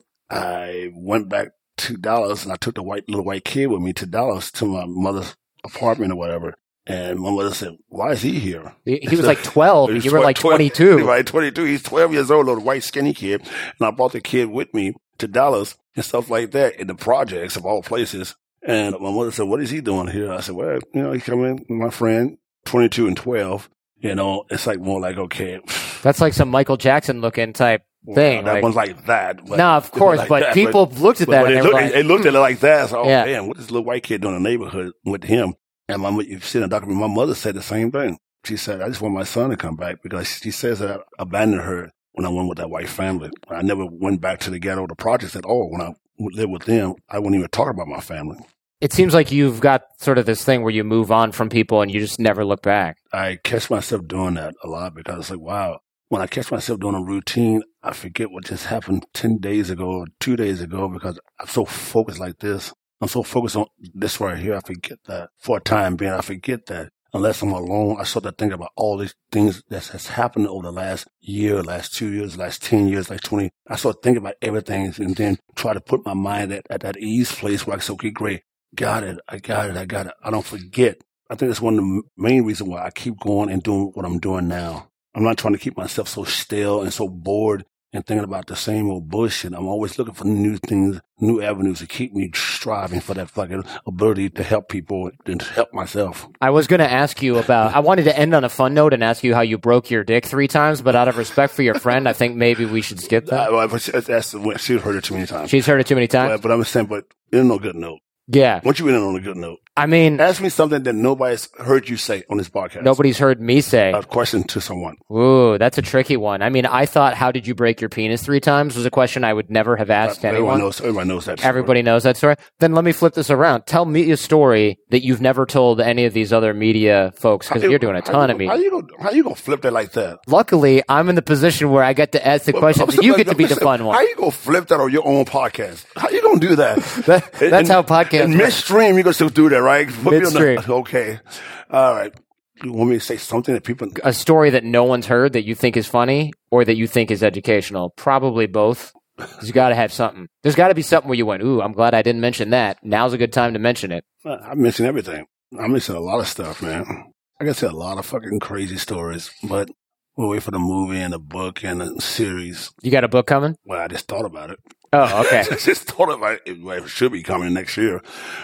Speaker 1: I went back to Dallas, and I took the white little white kid with me to Dallas to my mother's apartment or whatever. And my mother said, "Why is he here?"
Speaker 2: He, he was like twelve.
Speaker 1: Was
Speaker 2: you were like twenty-two.
Speaker 1: Right, twenty-two. He's twelve years old, little white skinny kid. And I brought the kid with me to Dallas and stuff like that in the projects of all places. And my mother said, "What is he doing here?" I said, "Well, you know, he's coming with my friend, twenty-two and twelve." You know, it's like more like, okay.
Speaker 2: That's like some Michael Jackson looking type thing.
Speaker 1: Well, that
Speaker 2: like,
Speaker 1: one's like that. But
Speaker 2: no, of course,
Speaker 1: like
Speaker 2: but
Speaker 1: that,
Speaker 2: people
Speaker 1: but,
Speaker 2: looked at
Speaker 1: but,
Speaker 2: that
Speaker 1: but
Speaker 2: and
Speaker 1: they,
Speaker 2: they were
Speaker 1: looked,
Speaker 2: like,
Speaker 1: they looked at it like that. So, oh,
Speaker 2: yeah.
Speaker 1: man, what is this little white kid doing in the neighborhood with him? And my, you see in the document, my mother said the same thing. She said, I just want my son to come back because she says that I abandoned her when I went with that white family. I never went back to the ghetto, the projects at all. When I lived with them, I wouldn't even talk about my family.
Speaker 2: It seems like you've got sort of this thing where you move on from people and you just never look back.
Speaker 1: I catch myself doing that a lot because it's like, wow, when I catch myself doing a routine, I forget what just happened ten days ago or two days ago because I'm so focused like this. I'm so focused on this right here, I forget that. For a time being, I forget that. Unless I'm alone, I start to think about all these things that has happened over the last year, last two years, last ten years, like twenty. I start thinking about everything and then try to put my mind at, at that ease place where I say, okay, great. Got it. I got it. I got it. I don't forget. I think that's one of the main reasons why I keep going and doing what I'm doing now. I'm not trying to keep myself so stale and so bored and thinking about the same old bullshit. I'm always looking for new things, new avenues to keep me striving for that fucking ability to help people and to help myself.
Speaker 2: I was going to ask you about, I wanted to end on a fun note and ask you how you broke your dick three times, but out of respect for your friend, I think maybe we should skip that.
Speaker 1: Uh, well, that's, she's heard it too many times.
Speaker 2: She's heard it too many times?
Speaker 1: But, but I'm saying, but it's no good note.
Speaker 2: Yeah.
Speaker 1: Once you end on a good note,
Speaker 2: I mean,
Speaker 1: ask me something that nobody's heard you say on this podcast.
Speaker 2: Nobody's heard me say.
Speaker 1: A question to someone.
Speaker 2: Ooh, that's a tricky one. I mean, I thought, how did you break your penis three times was a question I would never have asked
Speaker 1: everyone
Speaker 2: anyone.
Speaker 1: Knows, everyone knows that story.
Speaker 2: Everybody knows that story. Then let me flip this around. Tell me a story that you've never told any of these other media folks, because you're doing a ton
Speaker 1: you,
Speaker 2: of media.
Speaker 1: How you gonna, how you gonna flip that like that?
Speaker 2: Luckily, I'm in the position where I get to ask the
Speaker 1: Well,
Speaker 2: questions, and you get to be the
Speaker 1: listen,
Speaker 2: fun one.
Speaker 1: How you gonna flip that on your own podcast? How you gonna do that?
Speaker 2: that that's
Speaker 1: and,
Speaker 2: how podcasts
Speaker 1: In midstream, you gonna still do that, right?
Speaker 2: Midstream.
Speaker 1: Okay. All right. You want me to say something that people...
Speaker 2: A story that no one's heard that you think is funny or that you think is educational? Probably both. You got to have something. There's got to be something where you went, ooh, I'm glad I didn't mention that. Now's a good time to mention it.
Speaker 1: I mention everything. I mention a lot of stuff, man. I can say a lot of fucking crazy stories, but we'll wait for the movie and the book and the series.
Speaker 2: You got a book coming?
Speaker 1: Well, I just thought about it.
Speaker 2: Oh, okay.
Speaker 1: I just thought about it. It should be coming next year.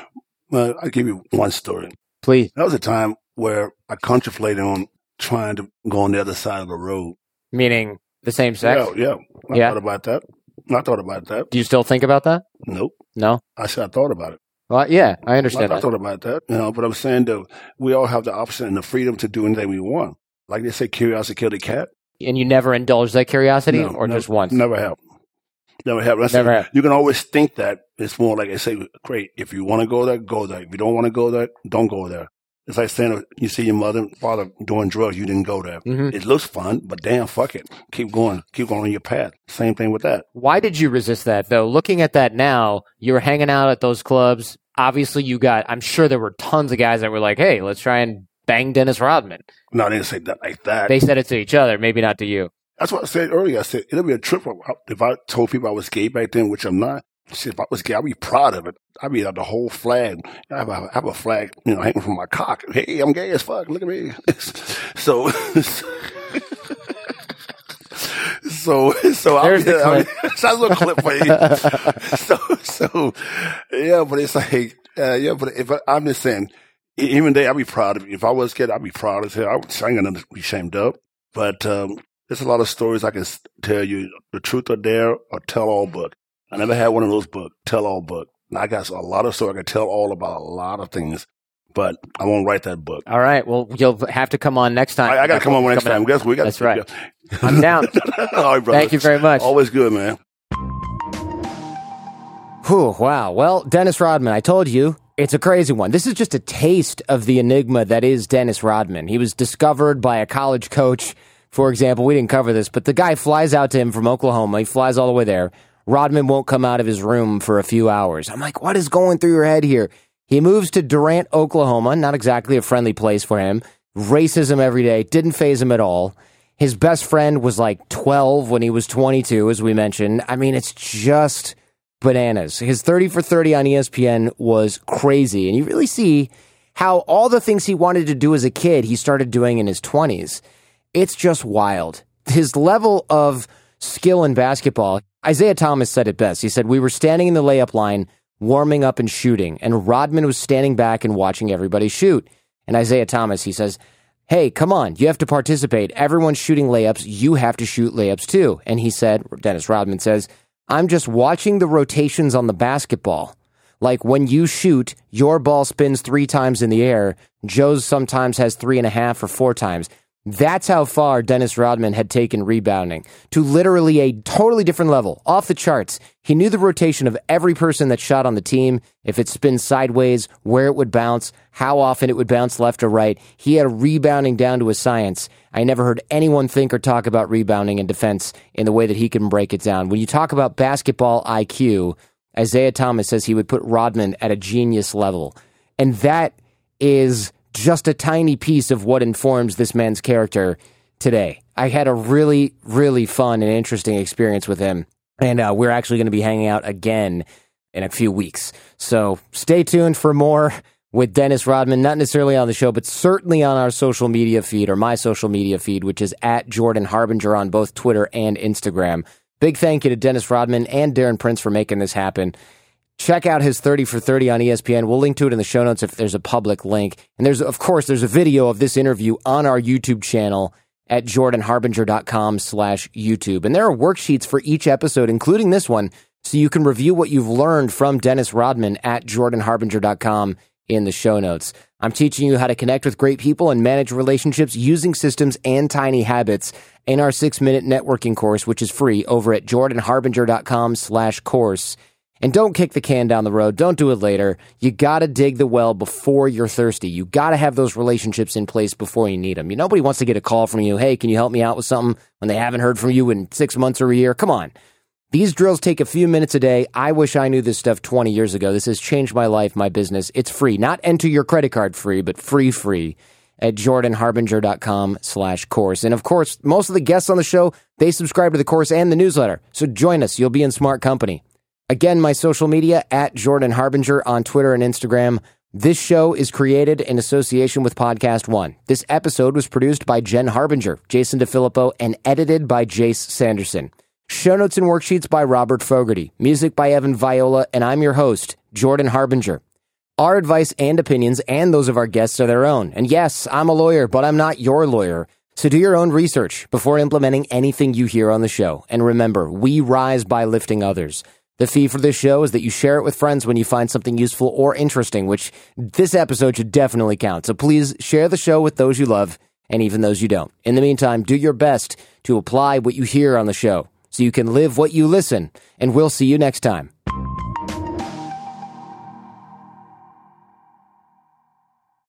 Speaker 1: But I'll give you one story.
Speaker 2: Please.
Speaker 1: That was a time where I contemplated on trying to go on the other side of the road.
Speaker 2: Meaning the same sex?
Speaker 1: Yeah, yeah. I
Speaker 2: yeah.
Speaker 1: thought about that. I thought about that.
Speaker 2: Do you still think about that?
Speaker 1: Nope.
Speaker 2: No?
Speaker 1: I said I thought about it.
Speaker 2: Well, yeah, I understand
Speaker 1: I,
Speaker 2: that.
Speaker 1: I thought about that. You know, but I'm saying that we all have the option and the freedom to do anything we want. Like they say, curiosity killed the cat.
Speaker 2: And you never indulge that curiosity,
Speaker 1: no,
Speaker 2: or
Speaker 1: never,
Speaker 2: just once?
Speaker 1: Never have. Never have. Never
Speaker 2: say, have.
Speaker 1: You can always think that. It's more like I say, great. If you want to go there, go there. If you don't want to go there, don't go there. It's like saying you see your mother and father doing drugs, you didn't go there.
Speaker 2: Mm-hmm.
Speaker 1: It looks fun, but damn, fuck it. Keep going. Keep going on your path. Same thing with that.
Speaker 2: Why did you resist that, though? Looking at that now, you were hanging out at those clubs. Obviously, you got, I'm sure there were tons of guys that were like, hey, let's try and bang Dennis Rodman.
Speaker 1: No, they didn't say that like that.
Speaker 2: They said it to each other, maybe not to you.
Speaker 1: That's what I said earlier. I said, it'll be a trip if I told people I was gay back then, which I'm not. Shit, if I was gay, I'd be proud of it. I'd be out the whole flag. I have, a, I have a flag, you know, hanging from my cock. Hey, I'm gay as fuck. Look at me. So, so, so
Speaker 2: There's
Speaker 1: I'll,
Speaker 2: the
Speaker 1: I mean,
Speaker 2: clip.
Speaker 1: that's a little clip for you. So, so, yeah, but it's like, uh, yeah, but if I, I'm just saying, even there, I'd be proud of it. If I was gay, I'd be proud of it. I ain't gonna be ashamed of. But um, there's a lot of stories I can tell you. The Truth or Dare or Tell All book. I never had one of those books, Tell All book. And I got a lot of stories. I can tell all about a lot of things, but I won't write that book.
Speaker 2: All right. Well, you'll have to come on next time.
Speaker 1: I, I got to come on next time. Guess we got.
Speaker 2: That's right. I'm down.
Speaker 1: All right, brother.
Speaker 2: Thank you very much.
Speaker 1: Always good, man.
Speaker 2: Whew, wow. Well, Dennis Rodman, I told you, it's a crazy one. This is just a taste of the enigma that is Dennis Rodman. He was discovered by a college coach, for example. We didn't cover this, but the guy flies out to him from Oklahoma. He flies all the way there. Rodman won't come out of his room for a few hours. I'm like, what is going through your head here? He moves to Durant, Oklahoma, not exactly a friendly place for him. Racism every day, didn't faze him at all. His best friend was like twelve when he was twenty-two, as we mentioned. I mean, it's just bananas. His thirty for thirty on E S P N was crazy. And you really see how all the things he wanted to do as a kid, he started doing in his twenties. It's just wild. His level of skill in basketball, Isaiah Thomas said it best. He said, we were standing in the layup line, warming up and shooting, and Rodman was standing back and watching everybody shoot. And Isaiah Thomas, he says, hey, come on, you have to participate. Everyone's shooting layups. You have to shoot layups too. And he said, Dennis Rodman says, I'm just watching the rotations on the basketball. Like when you shoot, your ball spins three times in the air. Joe's sometimes has three and a half or four times. That's how far Dennis Rodman had taken rebounding, to literally a totally different level, off the charts. He knew the rotation of every person that shot on the team, if it spins sideways, where it would bounce, how often it would bounce left or right. He had rebounding down to a science. I never heard anyone think or talk about rebounding and defense in the way that he can break it down. When you talk about basketball I Q, Isaiah Thomas says he would put Rodman at a genius level. And that is just a tiny piece of what informs this man's character today. I had a really, really fun and interesting experience with him, and uh, we're actually going to be hanging out again in a few weeks. So stay tuned for more with Dennis Rodman, not necessarily on the show, but certainly on our social media feed, or my social media feed, which is at Jordan Harbinger on both Twitter and Instagram. Big thank you to Dennis Rodman and Darren Prince for making this happen. Check out his thirty for thirty on E S P N. We'll link to it in the show notes if there's a public link. And there's, of course, there's a video of this interview on our YouTube channel at jordanharbinger.com slash YouTube. And there are worksheets for each episode, including this one, so you can review what you've learned from Dennis Rodman at jordanharbinger dot com in the show notes. I'm teaching you how to connect with great people and manage relationships using systems and tiny habits in our six-minute networking course, which is free over at jordanharbinger.com slash course. And don't kick the can down the road. Don't do it later. You got to dig the well before you're thirsty. You got to have those relationships in place before you need them. You, nobody wants to get a call from you. Hey, can you help me out with something when they haven't heard from you in six months or a year? Come on. These drills take a few minutes a day. I wish I knew this stuff twenty years ago. This has changed my life, my business. It's free. Not enter your credit card free, but free, free at jordanharbinger.com slash course. And of course, most of the guests on the show, they subscribe to the course and the newsletter. So join us. You'll be in smart company. Again, my social media, at Jordan Harbinger on Twitter and Instagram. This show is created in association with Podcast One. This episode was produced by Jen Harbinger, Jason DeFilippo, and edited by Jace Sanderson. Show notes and worksheets by Robert Fogarty. Music by Evan Viola, and I'm your host, Jordan Harbinger. Our advice and opinions and those of our guests are their own. And yes, I'm a lawyer, but I'm not your lawyer. So do your own research before implementing anything you hear on the show. And remember, we rise by lifting others. The fee for this show is that you share it with friends when you find something useful or interesting, which this episode should definitely count. So please share the show with those you love and even those you don't. In the meantime, do your best to apply what you hear on the show so you can live what you listen, and we'll see you next time.